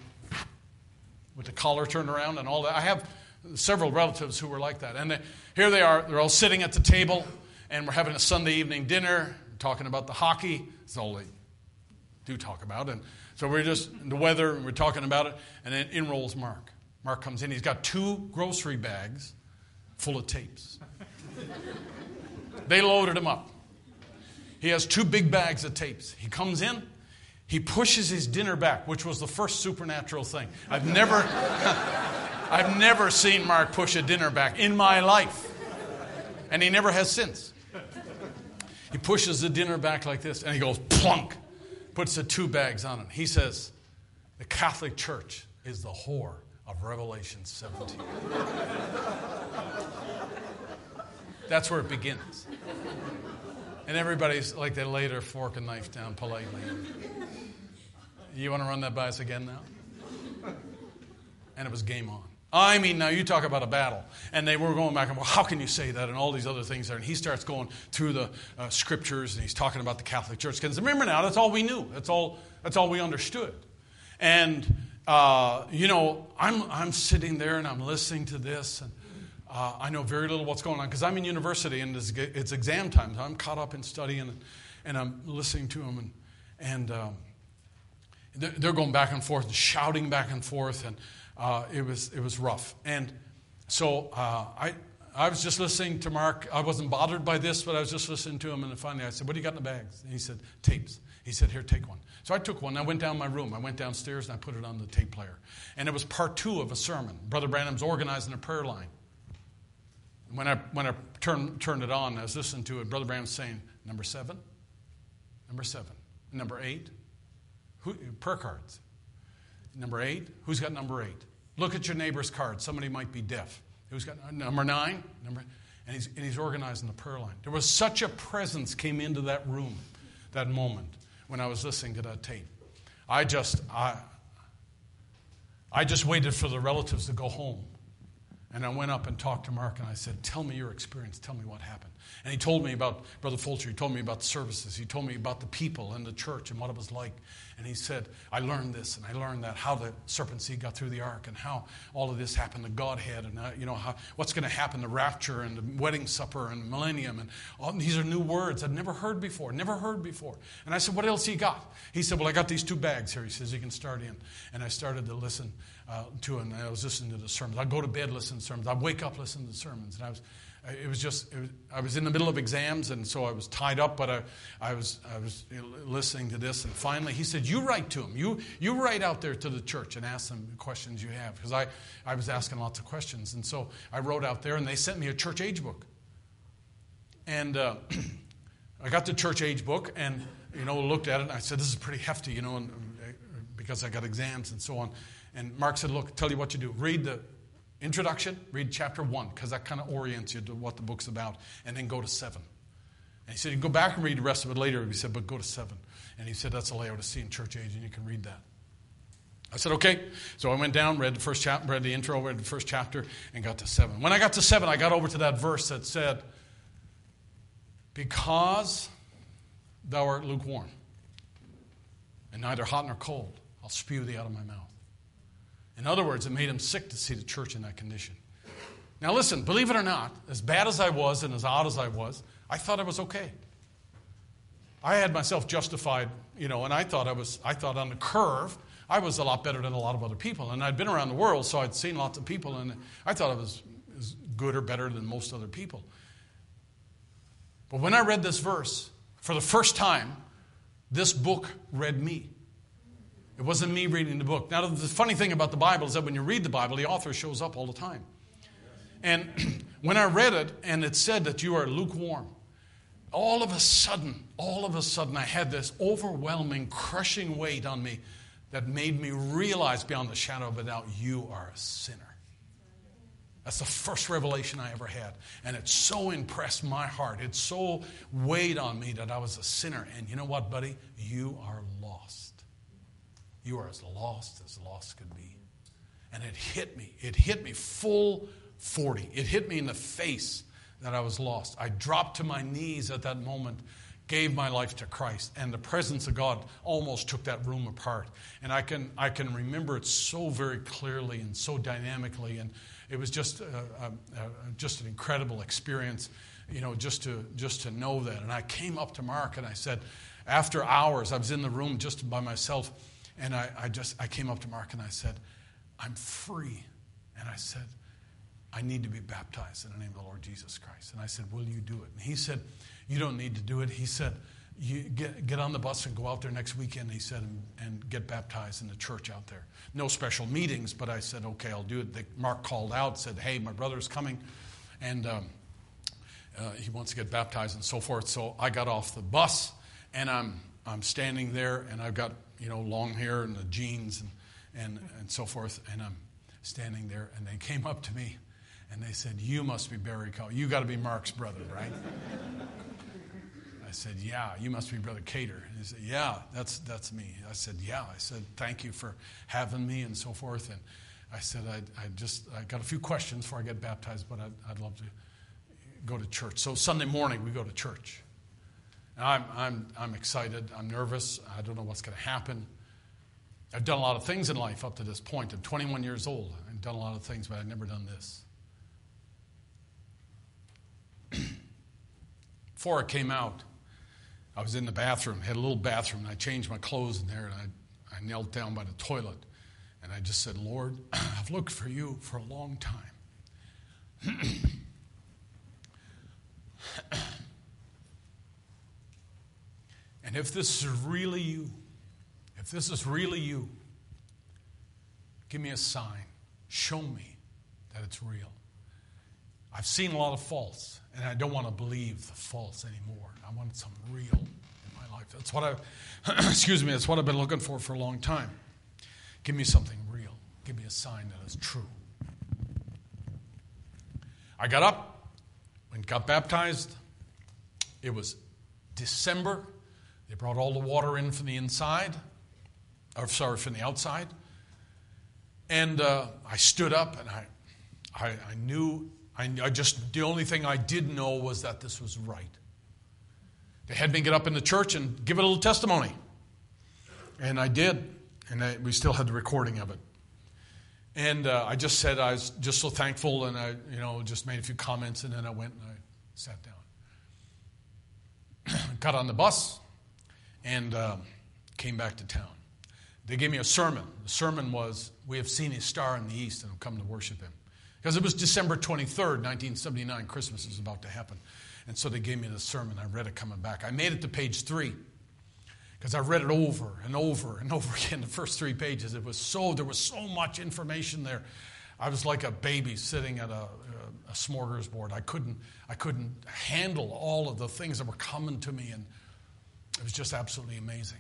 S2: with the collar turned around and all that. I have several relatives who were like that. And here they are. They're all sitting at the table. And we're having a Sunday evening dinner, talking about the hockey. That's all they do talk about. And so we're just in the weather, and we're talking about it. And then in rolls Mark. Mark comes in. He's got 2 grocery bags full of tapes. They loaded him up. He has 2 big bags of tapes. He comes in. He pushes his dinner back, which was the first supernatural thing. I've never seen Mark push a dinner back in my life. And he never has since. He pushes the dinner back like this, and he goes plunk, puts the 2 bags on it. He says, the Catholic Church is the whore of Revelation 17. That's where it begins. And everybody's like, they lay their fork and knife down politely. You want to run that by us again now? And it was game on. I mean, now you talk about a battle. And they were going back and, well, how can you say that? And all these other things there. And he starts going through the scriptures, and he's talking about the Catholic Church. Because remember now, that's all we knew. That's all we understood. And, I'm sitting there and I'm listening to this. And I know very little what's going on because I'm in university and it's exam time. I'm caught up in studying and I'm listening to them. And they're going back and forth and shouting back and forth. And it was rough. And so I was just listening to Mark. I wasn't bothered by this, but I was just listening to him. And then finally I said, what do you got in the bags? And he said, tapes. He said, here, take one. So I took one. I went down my room. I went downstairs and I put it on the tape player. And it was part 2 of a sermon. Brother Branham's organizing a prayer line. When I turned it on, I was listening to it. Brother Branham's saying, number 7, number 8, prayer cards. Number 8, who's got number 8? Look at your neighbor's card. Somebody might be deaf. Who's got number 9? And he's organizing the prayer line. There was such a presence came into that room, that moment when I was listening to that tape. I just waited for the relatives to go home. And I went up and talked to Mark and I said, tell me your experience. Tell me what happened. And he told me about Brother Fulcher. He told me about the services. He told me about the people and the church and what it was like. And he said, I learned this and I learned that, how the serpent seed got through the ark and how all of this happened, the Godhead, and what's going to happen, the rapture and the wedding supper and the millennium. And all these are new words I'd never heard before. And I said, what else you got? He said, well, I got these 2 bags here. He says, you can start in. And I started to listen to him. I was listening to the sermons. I'd go to bed, listen to sermons. I'd wake up, listen to the sermons. And I was in the middle of exams, and so I was tied up, but I was listening to this. And finally, he said, you write to him. You write out there to the church and ask them the questions you have. Because I was asking lots of questions. And so I wrote out there, and they sent me a church age book. And I got the church age book and, looked at it. And I said, this is pretty hefty, because I got exams and so on. And Mark said, look, tell you what you do. Read the introduction, read chapter 1, because that kind of orients you to what the book's about, and then go to 7. And he said, you can go back and read the rest of it later. He said, but go to 7. And he said, that's a layout to see in church age, and you can read that. I said, okay. So I went down, read the first chapter, read the intro, read the first chapter, and got to 7. When I got to 7, I got over to that verse that said, because thou art lukewarm, and neither hot nor cold, I'll spew thee out of my mouth. In other words, it made him sick to see the church in that condition. Now listen, believe it or not, as bad as I was and as odd as I was, I thought I was okay. I had myself justified, and I thought on the curve, I was a lot better than a lot of other people. And I'd been around the world, so I'd seen lots of people, and I thought I was as good or better than most other people. But when I read this verse, for the first time, this book read me. It wasn't me reading the book. Now, the funny thing about the Bible is that when you read the Bible, the author shows up all the time. And when I read it, and it said that you are lukewarm, all of a sudden, I had this overwhelming, crushing weight on me that made me realize beyond the shadow of a doubt, you are a sinner. That's the first revelation I ever had. And it so impressed my heart. It so weighed on me that I was a sinner. And you know what, buddy? You are lost. You are as lost could be. And it hit me. It hit me full 40. It hit me in the face that I was lost. I dropped to my knees at that moment, gave my life to Christ, and the presence of God almost took that room apart. And I can remember it so very clearly and so dynamically, and it was just an incredible experience, just to know that. And I came up to Mark and I said, after hours, I was in the room just by myself. And I came up to Mark and I said, I'm free. And I said, I need to be baptized in the name of the Lord Jesus Christ. And I said, will you do it? And he said, you don't need to do it. He said, you get on the bus and go out there next weekend, he said, and get baptized in the church out there. No special meetings, but I said, okay, I'll do it. Mark called out, said, hey, my brother's coming, and he wants to get baptized and so forth. So I got off the bus, and I'm standing there, and I've got, long hair and the jeans and so forth, and I'm standing there, and they came up to me, and they said, you must be Barry Cowell. You got to be Mark's brother, right? I said, yeah. You must be Brother Cater. And he said, yeah, that's me. I said, yeah. I said, thank you for having me and so forth. And I said, I got a few questions before I get baptized, but I'd love to go to church. So Sunday morning we go to church. And I'm excited. I'm nervous. I don't know what's going to happen. I've done a lot of things in life up to this point. I'm 21 years old. I've done a lot of things, but I've never done this. Before I came out, I was in the bathroom, had a little bathroom, and I changed my clothes in there, and I knelt down by the toilet, and I just said, Lord, I've looked for you for a long time. And if this is really you, give me a sign. Show me that it's real. I've seen a lot of false, and I don't want to believe the false anymore. I want some real in my life. That's what that's what I've been looking for a long time. Give me something real. Give me a sign that is true. I got up and got baptized. It was December. They brought all the water in from the from the outside. And I stood up, and I knew, the only thing I did know was that this was right. They had me get up in the church and give a little testimony. And I did. And we still had the recording of it. And I just said I was just so thankful, and I, just made a few comments, and then I went and I sat down. Got on the bus and came back to town. They gave me a sermon. The sermon was, we have seen his star in the east and have come to worship him. Because it was December 23rd, 1979. Christmas was about to happen. And so they gave me the sermon. I read it coming back. I made it to page 3 because I read it over and over and over again, the first 3 pages. There was so much information there. I was like a baby sitting at a smorgasbord. I couldn't handle all of the things that were coming to me, and it was just absolutely amazing.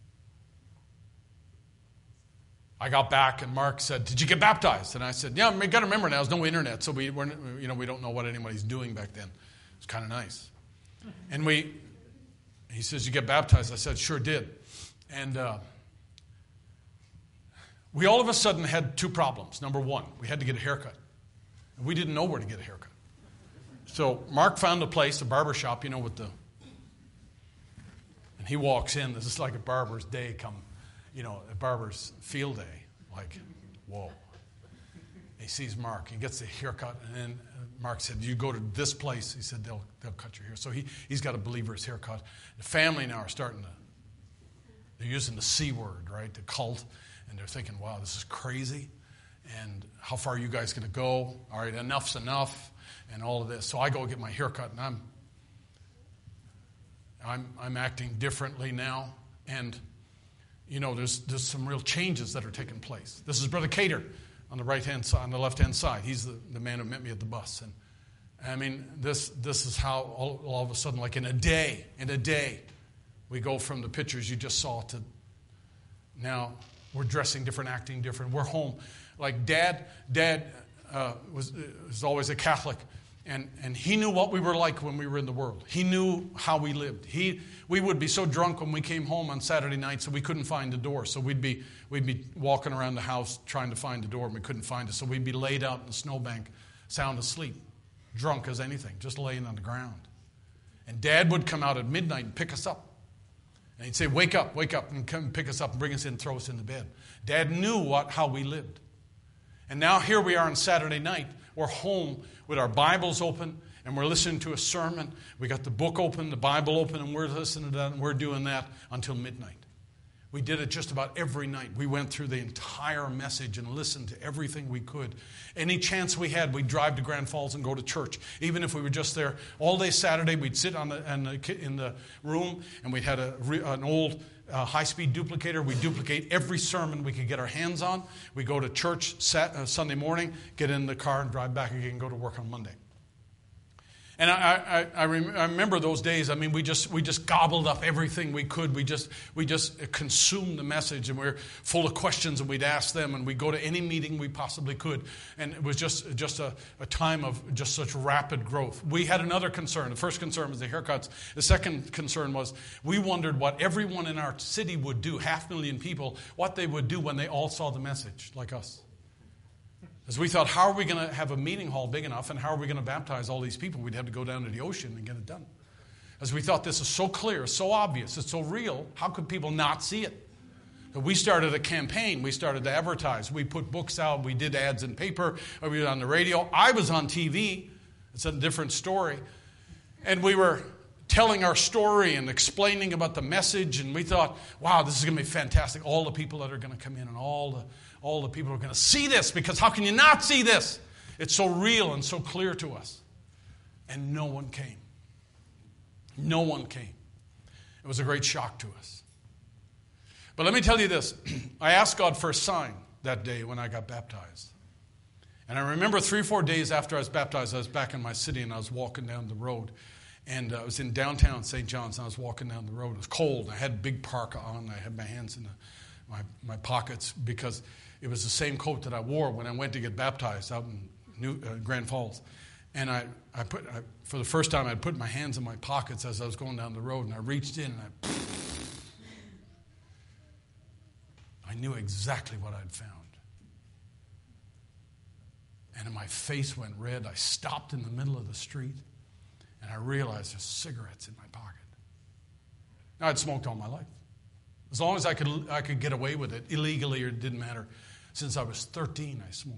S2: I got back, and Mark said, "Did you get baptized?" And I said, "Yeah, you got to remember now, there's no internet, so we don't know what anybody's doing back then." It's kind of nice. And he says, "You get baptized?" I said, "Sure did." And we all of a sudden had 2 problems. Number 1, we had to get a haircut. And we didn't know where to get a haircut. So Mark found a place, a barber shop, and he walks in. This is like a barber's day a barber's field day. Like, whoa. He sees Mark. He gets the haircut, and then Mark said, "You go to this place." He said, they'll cut your hair. So he's got a believer's haircut. The family now are they're using the C word, right? The cult. And they're thinking, wow, this is crazy. And how far are you guys going to go? All right, enough's enough. And all of this. So I go get my haircut, and I'm acting differently now. And there's some real changes that are taking place. This is Brother Cater on the right-hand side, on the left-hand side. He's the man who met me at the bus. And I mean, this is how all of a sudden, like in a day, we go from the pictures you just saw to now we're dressing different, acting different. We're home. Like Dad was always a Catholic. And he knew what we were like when we were in the world. He knew how we lived. We would be so drunk when we came home on Saturday night, so we couldn't find the door. So we'd be walking around the house trying to find the door, and we couldn't find it. So we'd be laid out in the snowbank, sound asleep, drunk as anything, just laying on the ground. And Dad would come out at midnight and pick us up. And he'd say, wake up, and come pick us up and bring us in and throw us in the bed. Dad knew how we lived. And now here we are on Saturday night. We're home with our Bibles open, and we're listening to a sermon. We got the book open, the Bible open, and we're listening to that, and we're doing that until midnight. We did it just about every night. We went through the entire message and listened to everything we could. Any chance we had, we'd drive to Grand Falls and go to church. Even if we were just there all day Saturday, we'd sit in the room, and we'd had an old high-speed duplicator. We'd duplicate every sermon we could get our hands on. We'd go to church Sunday morning, get in the car, and drive back again and go to work on Monday. And I remember those days. I mean, we just gobbled up everything we could. We just consumed the message, and we were full of questions, and we'd ask them, and we'd go to any meeting we possibly could. And it was just a time of just such rapid growth. We had another concern. The first concern was the haircuts. The second concern was we wondered what everyone in our city would do, 500,000 people, what they would do when they all saw the message like us. As we thought, how are we going to have a meeting hall big enough, and how are we going to baptize all these people? We'd have to go down to the ocean and get it done. As we thought, this is so clear, so obvious, it's so real, how could people not see it? We started a campaign. We started to advertise. We put books out. We did ads in paper. We were on the radio. I was on TV. It's a different story. And we were telling our story and explaining about the message, and we thought, wow, this is going to be fantastic. All the people that are going to come in, and all the people are going to see this, because how can you not see this? It's so real and so clear to us. And no one came. No one came. It was a great shock to us. But let me tell you this. I asked God for a sign that day when I got baptized. And I remember 3 or 4 days after I was baptized, I was back in my city, and I was walking down the road. And I was in downtown St. John's, and I was walking down the road. It was cold. I had a big parka on. I had my hands in my pockets, because it was the same coat that I wore when I went to get baptized out in Grand Falls. And for the first time, I put my hands in my pockets as I was going down the road, and I reached in, and I knew exactly what I'd found. And my face went red. I stopped in the middle of the street, and I realized there's cigarettes in my pocket. Now, I'd smoked all my life. As long as I could get away with it, illegally, or it didn't matter. Since I was 13, I smoked.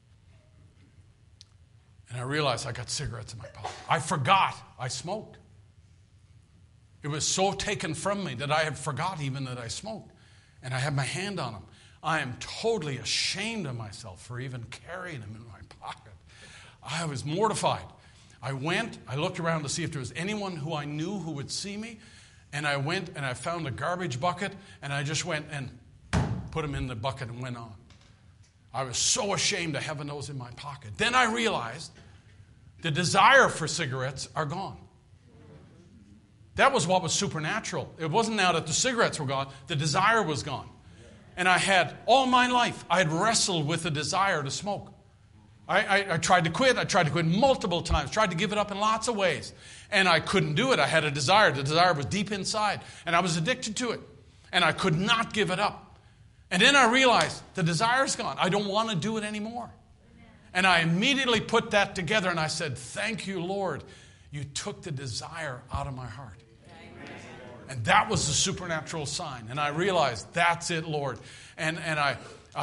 S2: And I realized I got cigarettes in my pocket. I forgot I smoked. It was so taken from me that I had forgot even that I smoked. And I had my hand on them. I am totally ashamed of myself for even carrying them in my pocket. I was mortified. I looked around to see if there was anyone who I knew who would see me. And I went and I found a garbage bucket, and I just went and put them in the bucket and went on. I was so ashamed of having those in my pocket. Then I realized the desire for cigarettes are gone. That was what was supernatural. It wasn't now that the cigarettes were gone. The desire was gone. And I had, all my life, I had wrestled with the desire to smoke. I tried to quit. I tried to quit multiple times. Tried to give it up in lots of ways. And I couldn't do it. I had a desire. The desire was deep inside. And I was addicted to it. And I could not give it up. And then I realized the desire's gone. I don't want to do it anymore. And I immediately put that together, and I said, thank you, Lord. You took the desire out of my heart. And that was the supernatural sign. And I realized, that's it, Lord. And I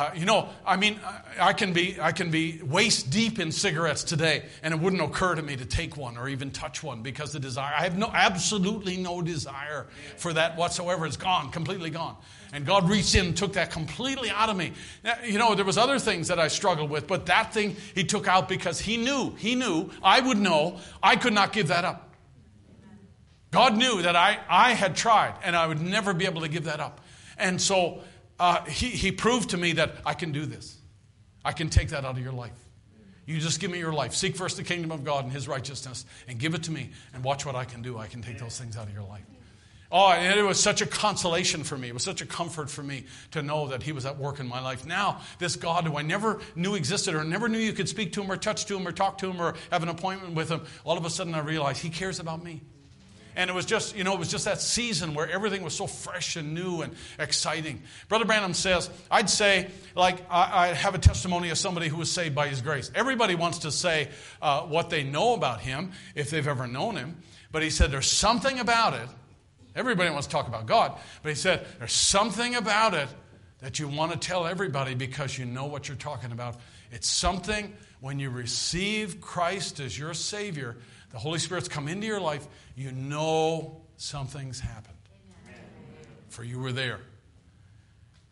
S2: can be waist deep in cigarettes today, and it wouldn't occur to me to take one or even touch one, because the desire, I have absolutely no desire for that whatsoever. It's gone, completely gone. And God reached in and took that completely out of me. Now, there was other things that I struggled with, but that thing He took out because He knew, I would know, I could not give that up. God knew that I had tried, and I would never be able to give that up. And so he proved to me that I can do this. I can take that out of your life. You just give me your life. Seek first the kingdom of God and His righteousness, and give it to me, and watch what I can do. I can take those things out of your life. Oh, and it was such a consolation for me. It was such a comfort for me to know that He was at work in my life. Now, this God who I never knew existed, or never knew you could speak to Him or touch to Him or talk to Him or have an appointment with Him, all of a sudden I realized He cares about me. And it was just, that season where everything was so fresh and new and exciting. Brother Branham says, I'd say, I have a testimony of somebody who was saved by His grace. Everybody wants to say what they know about Him, if they've ever known Him. But he said, there's something about it. Everybody wants to talk about God. But he said, there's something about it that you want to tell everybody, because you know what you're talking about. It's something when you receive Christ as your Savior, the Holy Spirit's come into your life, you know something's happened. Amen. For you were there.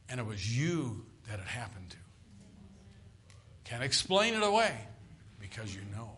S2: And it was you that it happened to. Can't explain it away because you know.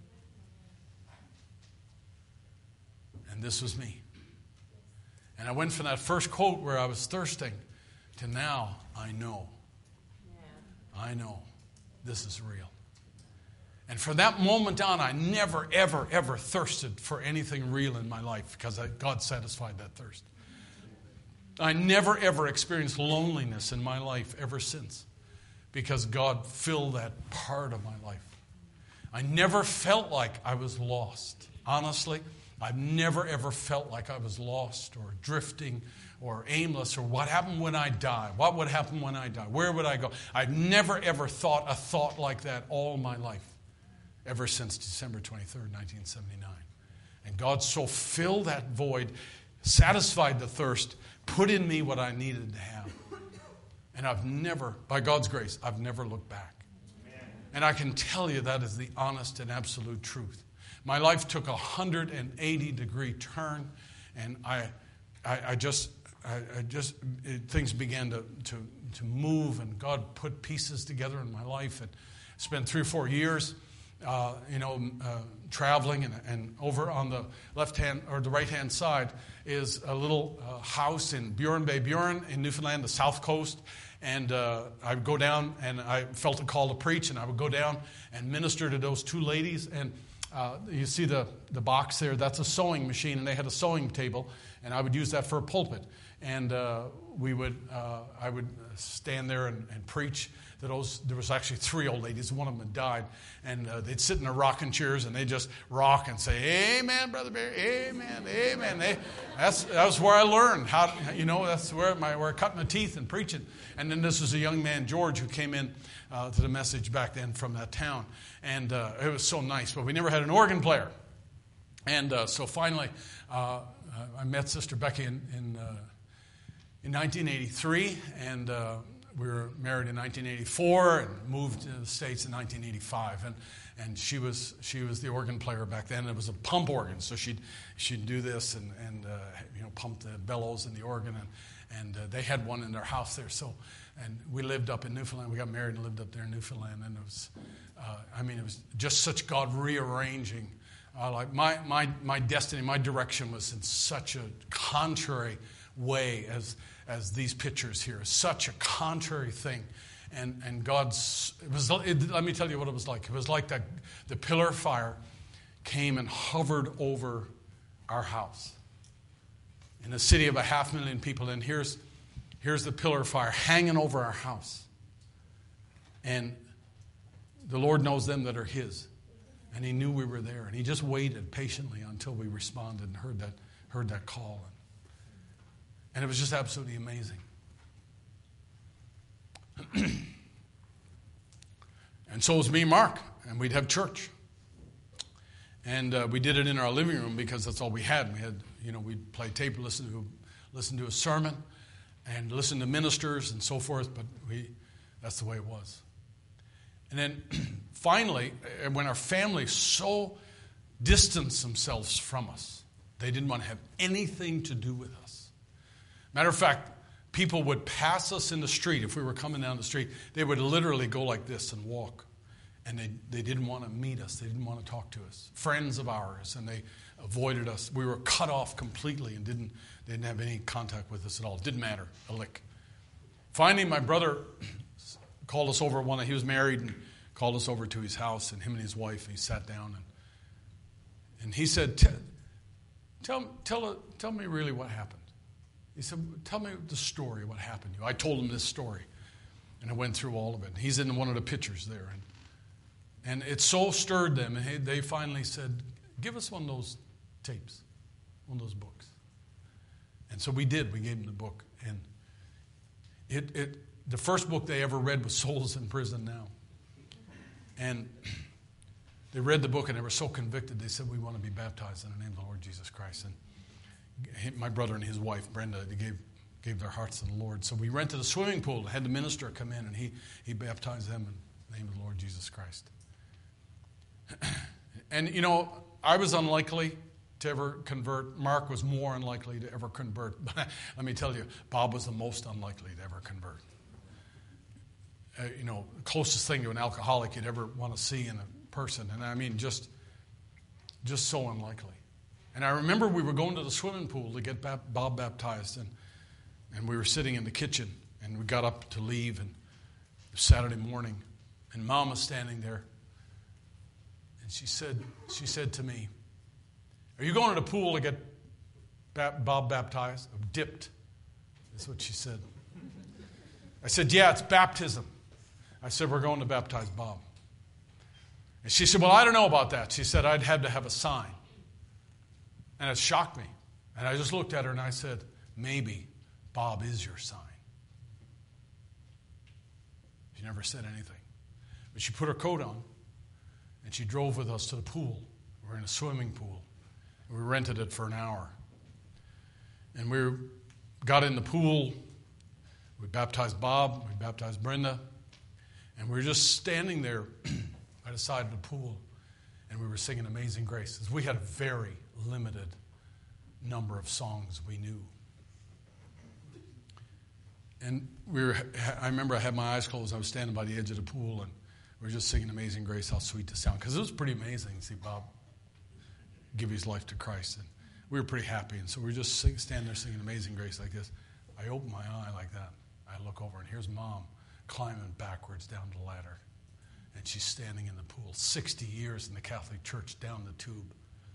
S2: And this was me. And I went from that first quote where I was thirsting to now I know. Yeah. I know this is real. And from that moment on, I never, ever, ever thirsted for anything real in my life because God satisfied that thirst. I never, ever experienced loneliness in my life ever since because God filled that part of my life. I never felt like I was lost. Honestly, I've never, ever felt like I was lost or drifting or aimless or what happened when I die? What would happen when I die? Where would I go? I've never, ever thought a thought like that all my life, ever since December 23rd, 1979. And God so filled that void, satisfied the thirst, put in me what I needed to have. And I've never, by God's grace, I've never looked back. And I can tell you that is the honest and absolute truth. My life took a 180-degree turn, and things began to move, and God put pieces together in my life. And spent 3 or 4 years, traveling, and over on the left hand or the right hand side is a little house in Buren Bay, Buren in Newfoundland, the south coast. And I would go down, and I felt a call to preach, and I would go down and minister to those 2 ladies. And you see the box there, that's a sewing machine, and they had a sewing table, and I would use that for a pulpit. And I would stand there and preach to those. There was actually 3 old ladies. One of them had died, and they'd sit in their rocking chairs, and they'd just rock and say, "Amen, Brother Barry, amen, amen." That was where I learned how. That's where I cut my teeth in preaching. And then this was a young man, George, who came in to the message back then from that town, and it was so nice. But we never had an organ player, and so finally, I met Sister Becky in 1983, and we were married in 1984 and moved to the States in 1985. And she was the organ player back then. It was a pump organ, so she'd do this and pump the bellows in the organ, and they had one in their house there. So, and we lived up in Newfoundland. We got married and lived up there in Newfoundland, and it was just such God rearranging. Like my destiny, my direction was in such a contrary way as these pictures here. Such a contrary thing. And God's, let me tell you what it was like. It was like that the pillar fire came and hovered over our house. In a city of 500,000 people, and here's the pillar fire hanging over our house. And the Lord knows them that are His. And He knew we were there. And He just waited patiently until we responded and heard that call. And it was just absolutely amazing. And so was me and Mark. And we'd have church. And we did it in our living room because that's all we had. We'd play tape, listen to a sermon, and listen to ministers and so forth. But that's the way it was. And then finally, when our family so distanced themselves from us, they didn't want to have anything to do with us. Matter of fact, people would pass us in the street. If we were coming down the street, they would literally go like this and walk. And they didn't want to meet us. They didn't want to talk to us. Friends of ours, and they avoided us. We were cut off completely and didn't have any contact with us at all. It didn't matter a lick. Finally, my brother called us over. He was married and called us over to his house, and him and his wife. He sat down and he said, "Tell me really what happened." He said, "Tell me the story, what happened to you." I told him this story, and I went through all of it. He's in one of the pictures there. And it so stirred them, and they finally said, "Give us one of those tapes, one of those books." And so we did. We gave them the book. And the first book they ever read was Souls in Prison Now. And they read the book, and they were so convicted, they said, "We want to be baptized in the name of the Lord Jesus Christ." And my brother and his wife, Brenda, they gave their hearts to the Lord. So we rented a swimming pool, had the minister come in, and he baptized them in the name of the Lord Jesus Christ. And, I was unlikely to ever convert. Mark was more unlikely to ever convert. But let me tell you, Bob was the most unlikely to ever convert. Closest thing to an alcoholic you'd ever want to see in a person. And I mean, just so unlikely. And I remember we were going to the swimming pool to get Bob baptized, and we were sitting in the kitchen, and we got up to leave, and it was Saturday morning, and Mom was standing there, and she said to me, "Are you going to the pool to get Bob baptized?" Or dipped. That's what she said. I said, "Yeah, it's baptism." I said, "We're going to baptize Bob." And she said, "Well, I don't know about that." She said, "I'd have to have a sign." And it shocked me. And I just looked at her and I said, "Maybe Bob is your sign." She never said anything. But she put her coat on and she drove with us to the pool. We're in a swimming pool. We rented it for an hour. And we got in the pool. We baptized Bob. We baptized Brenda. And we were just standing there by the side of the pool. And we were singing Amazing Grace. We had a very limited number of songs we knew. And I remember I had my eyes closed. I was standing by the edge of the pool, and we were just singing Amazing Grace, how sweet the sound. Because it was pretty amazing to see Bob give his life to Christ. And we were pretty happy. And so we were just standing there singing Amazing Grace like this. I opened my eye like that. I look over, and here's Mom climbing backwards down the ladder. And she's standing in the pool. 60 years in the Catholic Church, down the tube.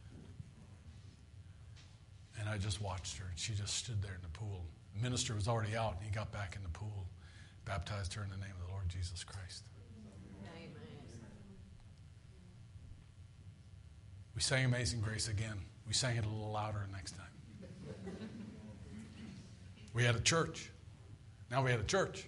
S2: And I just watched her, and she just stood there in the pool. The minister was already out, and he got back in the pool, baptized her in the name of the Lord Jesus Christ. Amen. We sang Amazing Grace again. We sang it a little louder next time. We had a church. Now we had a church.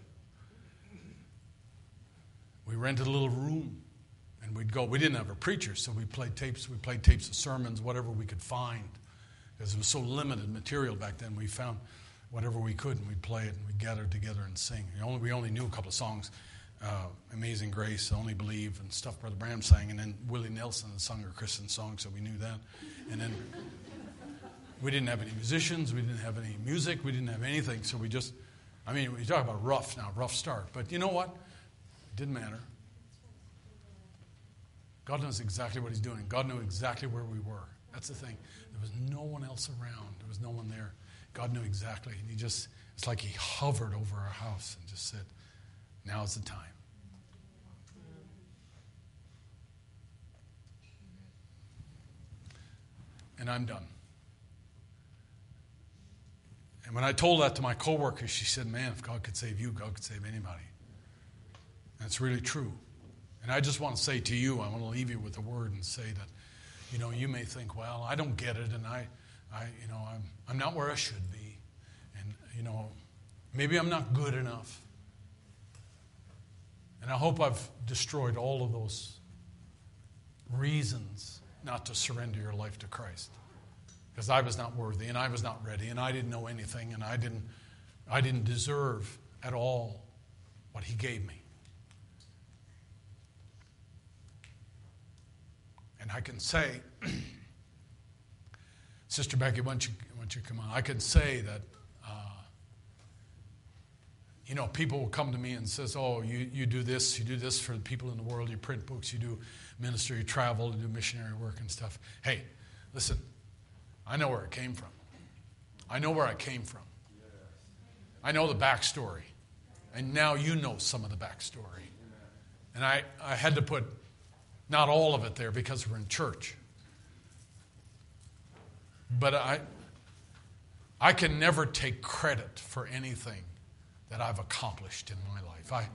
S2: We rented a little room, and we'd go. We didn't have a preacher, so we played tapes. We played tapes of sermons, whatever we could find. Because it was so limited material back then, we found whatever we could, and we'd play it, and we'd gather together and sing. We only knew a couple of songs, Amazing Grace, Only Believe, and stuff Brother Branham sang, and then Willie Nelson sung a Christian song, so we knew that. And then we didn't have any musicians, we didn't have any music, we didn't have anything, so we just, we talk about rough start. But you know what? It didn't matter. God knows exactly what he's doing. God knew exactly where we were. That's the thing. There was no one else around. There was no one there. God knew exactly. And it's like he hovered over our house and just said, now's the time. And I'm done. And when I told that to my coworker, she said, "Man, if God could save you, God could save anybody." That's really true. And I just want to say to you, I want to leave you with a word and say that, you may think, well, I don't get it, and I'm not where I should be, and maybe I'm not good enough. And I hope I've destroyed all of those reasons not to surrender your life to Christ, because I was not worthy, and I was not ready, and I didn't know anything, and I didn't deserve at all what he gave me. And I can say, Sister Becky, why don't you come on? I can say that, people will come to me and says, "Oh, you do this for the people in the world. You print books, you do ministry, you travel, you do missionary work and stuff." Hey, listen, I know where it came from. I know where I came from. I know the backstory. And now you know some of the backstory. And I had to put not all of it there because we're in church. But I can never take credit for anything that I've accomplished in my life.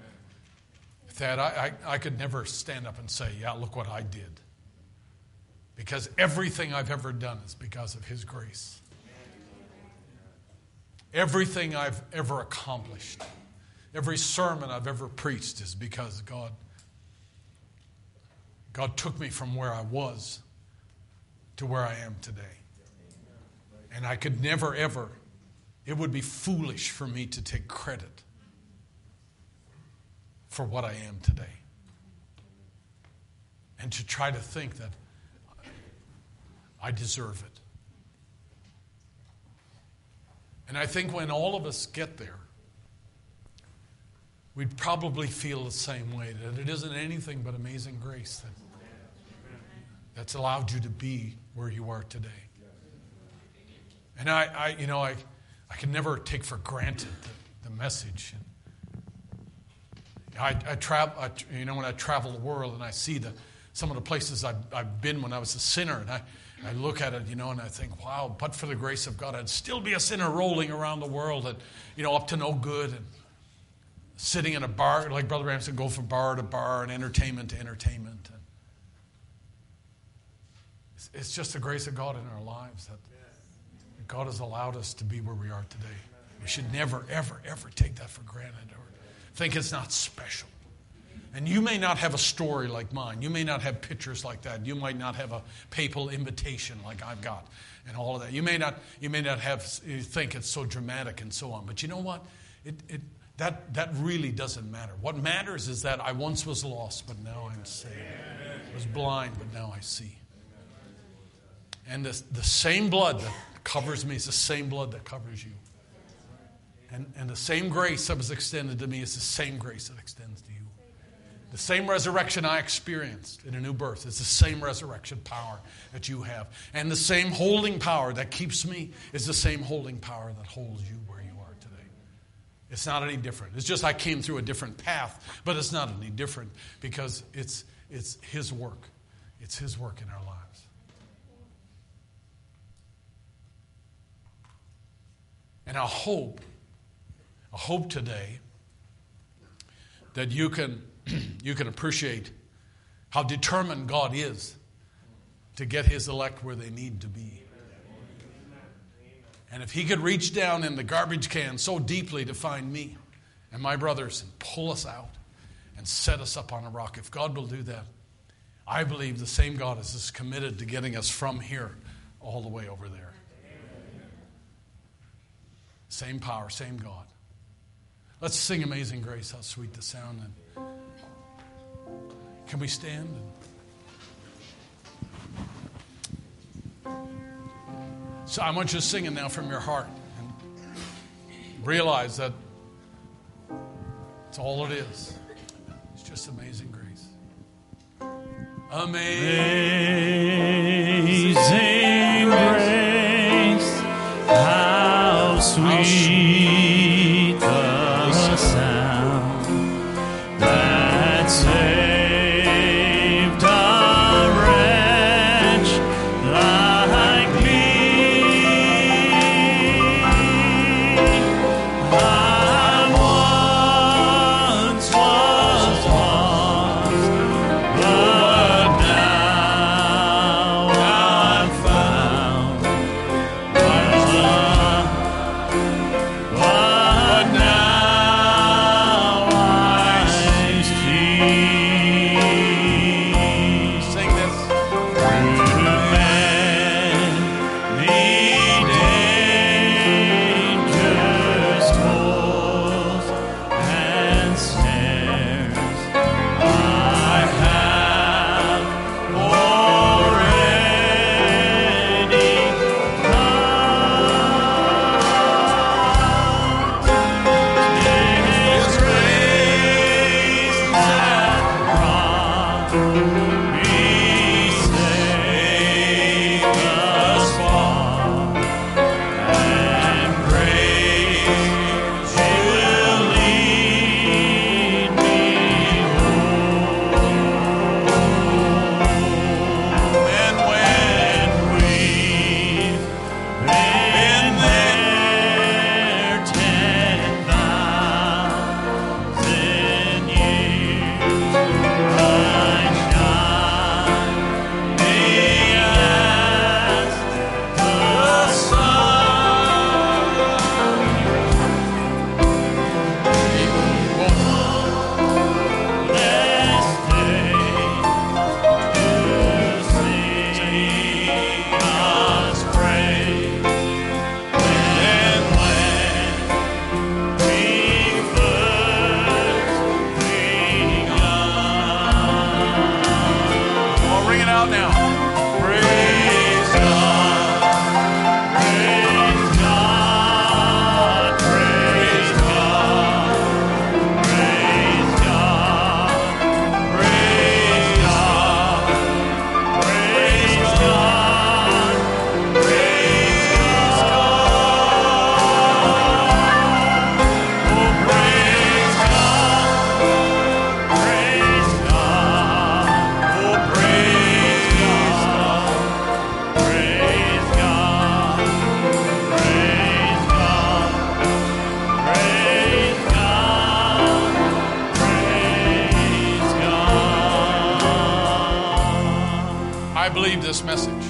S2: I could never stand up and say, "Yeah, look what I did." Because everything I've ever done is because of his grace. Everything I've ever accomplished, every sermon I've ever preached is because God took me from where I was to where I am today. And I could never, ever, it would be foolish for me to take credit for what I am today. And to try to think that I deserve it. And I think when all of us get there, we'd probably feel the same way, that it isn't anything but amazing grace that's allowed you to be where you are today. And I can never take for granted the message. I travel, when I travel the world and I see some of the places I've been when I was a sinner, and I look at it, and I think, wow, but for the grace of God, I'd still be a sinner rolling around the world and, up to no good, and sitting in a bar, like Brother Branham said, go from bar to bar and entertainment to entertainment. And it's just the grace of God in our lives that God has allowed us to be where we are today. We should never, ever, ever take that for granted or think it's not special. And you may not have a story like mine. You may not have pictures like that. You might not have a papal invitation like I've got and all of that. You may not think it's so dramatic and so on. But you know what? That really doesn't matter. What matters is that I once was lost, but now I'm saved. I was blind, but now I see. And the same blood that covers me is the same blood that covers you. And the same grace that was extended to me is the same grace that extends to you. The same resurrection I experienced in a new birth is the same resurrection power that you have. And the same holding power that keeps me is the same holding power that holds you where you are today. It's not any different. It's just I came through a different path, but it's not any different because it's His work. It's His work in our lives. And I hope today that you can appreciate how determined God is to get His elect where they need to be. And if He could reach down in the garbage can so deeply to find me and my brothers and pull us out and set us up on a rock, if God will do that, I believe the same God is as committed to getting us from here all the way over there. Same power, same God. Let's sing Amazing Grace. How sweet the sound. And can we stand? So I want you to sing it now from your heart and realize that it's all it is. It's just amazing grace.
S3: Amazing grace, how sweet the sound that saved a wretch like me. I once was lost, but now I'm found. But now I see.
S2: Sing this.
S3: Through many dangers, toils, and snares, I have already His grace hath brought me safe thus far, and grace will lead
S2: believe this message.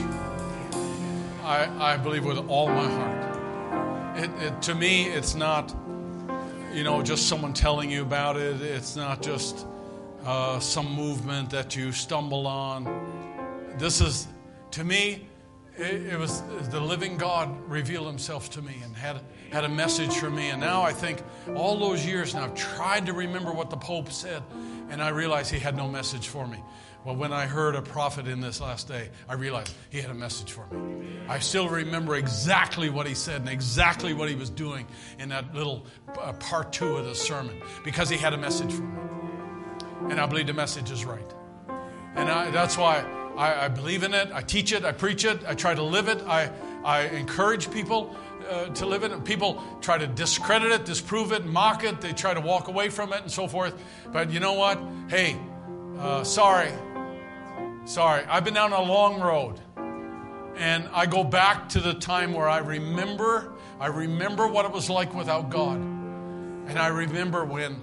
S2: I believe with all my heart. To me, it's not, just someone telling you about it. It's not just some movement that you stumble on. This is, to me, it was the living God revealed himself to me and had a message for me. And now I think all those years now I've tried to remember what the Pope said, and I realized he had no message for me. Well, when I heard a prophet in this last day, I realized he had a message for me. I still remember exactly what he said and exactly what he was doing in that little part 2 of the sermon, because he had a message for me. And I believe the message is right. And that's why I believe in it. I teach it. I preach it. I try to live it. I encourage people to live it. And people try to discredit it, disprove it, mock it. They try to walk away from it and so forth. But you know what? Hey, sorry. I've been down a long road. And I go back to the time where I remember what it was like without God. And I remember when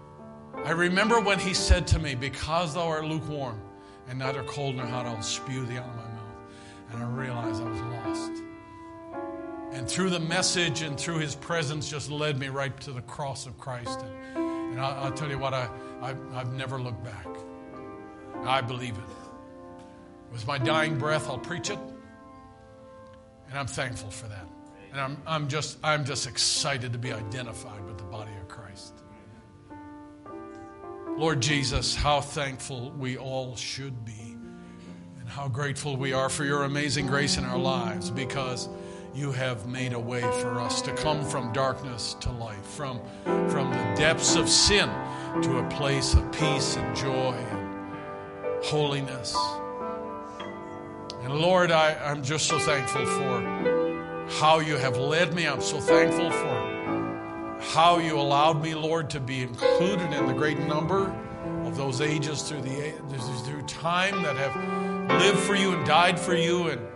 S2: he said to me, because thou art lukewarm and neither cold nor hot, I'll spew thee out of my mouth. And I realized I was lost. And through the message and through his presence just led me right to the cross of Christ. And I'll tell you what, I've never looked back. I believe it. With my dying breath, I'll preach it. And I'm thankful for that. And I'm just excited to be identified with the body of Christ. Lord Jesus, how thankful we all should be, and how grateful we are for your amazing grace in our lives, because you have made a way for us to come from darkness to light, from the depths of sin to a place of peace and joy and holiness. And Lord, I'm just so thankful for how you have led me. I'm so thankful for how you allowed me, Lord, to be included in the great number of those ages through time that have lived for you and died for you and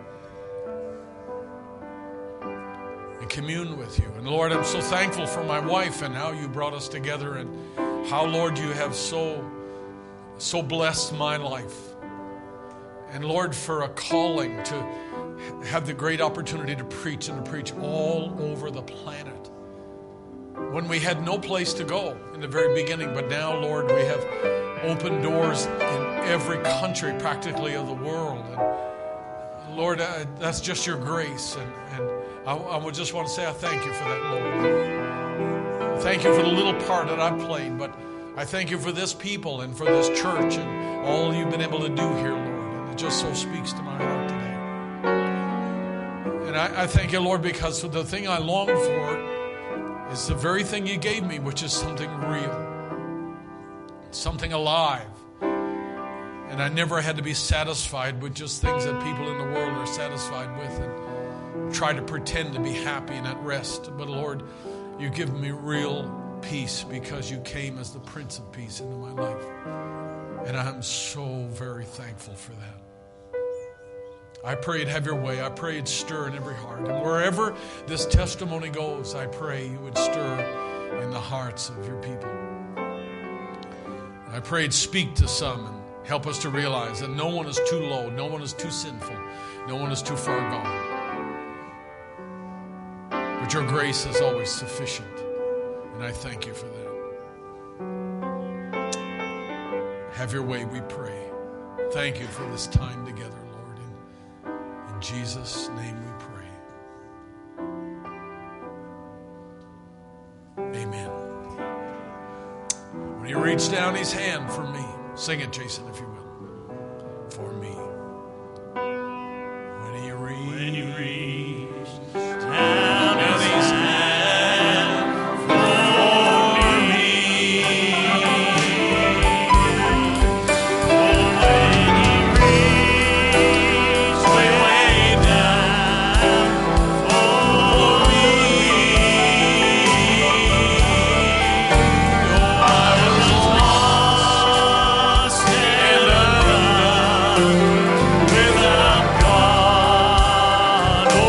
S2: communed with you. And Lord, I'm so thankful for my wife and how you brought us together, and how, Lord, you have so blessed my life. And Lord, for a calling to have the great opportunity to preach all over the planet. When we had no place to go in the very beginning, but now, Lord, we have opened doors in every country practically of the world. And Lord, that's just your grace. And I would just want to say I thank you for that, Lord. Thank you for the little part that I've played, but I thank you for this people and for this church and all you've been able to do here, Lord. It just so speaks to my heart today. And I thank you, Lord, because the thing I long for is the very thing you gave me, which is something real, something alive. And I never had to be satisfied with just things that people in the world are satisfied with and try to pretend to be happy and at rest. But Lord, you give me real peace because you came as the Prince of Peace into my life. And I'm so very thankful for that. I pray you'd have your way. I pray you'd stir in every heart. And wherever this testimony goes, I pray you would stir in the hearts of your people. I pray you'd speak to some and help us to realize that no one is too low, no one is too sinful, no one is too far gone. But your grace is always sufficient. And I thank you for that. Have your way, we pray. Thank you for this time together, Lord. In Jesus' name we pray. Amen. When he reached down his hand for me, sing it, Jason, if you will. For me. When he reached down his hand for me. Without God.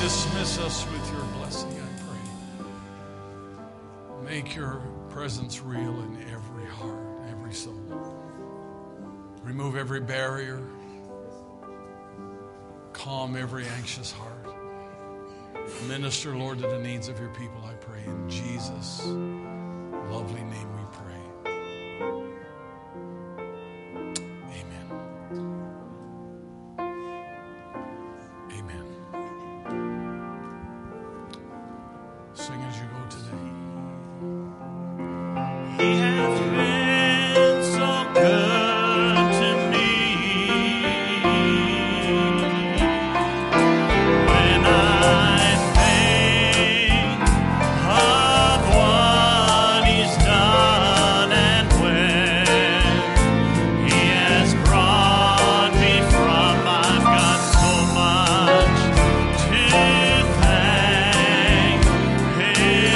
S2: dismiss us with your blessing, I pray. Make your presence real in every heart, every soul. Remove every barrier. Calm every anxious heart. Minister, Lord, to the needs of your people, I pray. In Jesus' lovely name we pray. Amen. Amen. Sing as you go today.
S3: He has been so good to me. When I think of what He's done and where He has brought me from, I've got so much to thank Him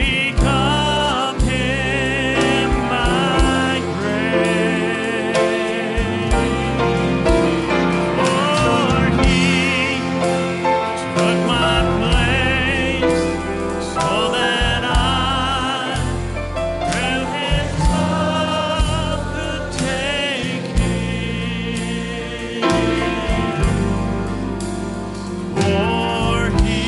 S3: become him my grave. For he took my place so that I through his love could take him. For he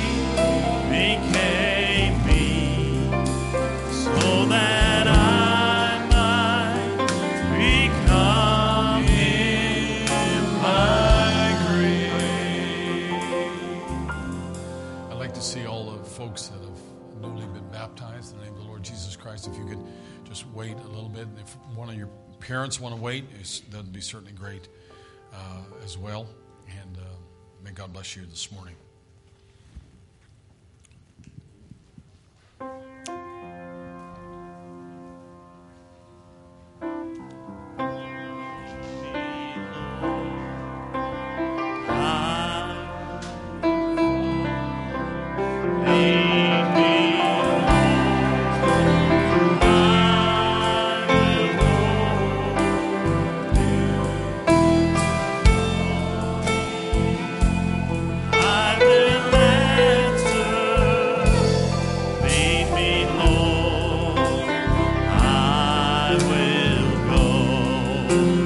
S3: became me so that I might become him my grave.
S2: I'd like to see all the folks that have newly been baptized in the name of the Lord Jesus Christ. If you could just wait a little bit. If one of your parents want to wait, that'd be certainly great as well. And may God bless you this morning.
S3: I will go.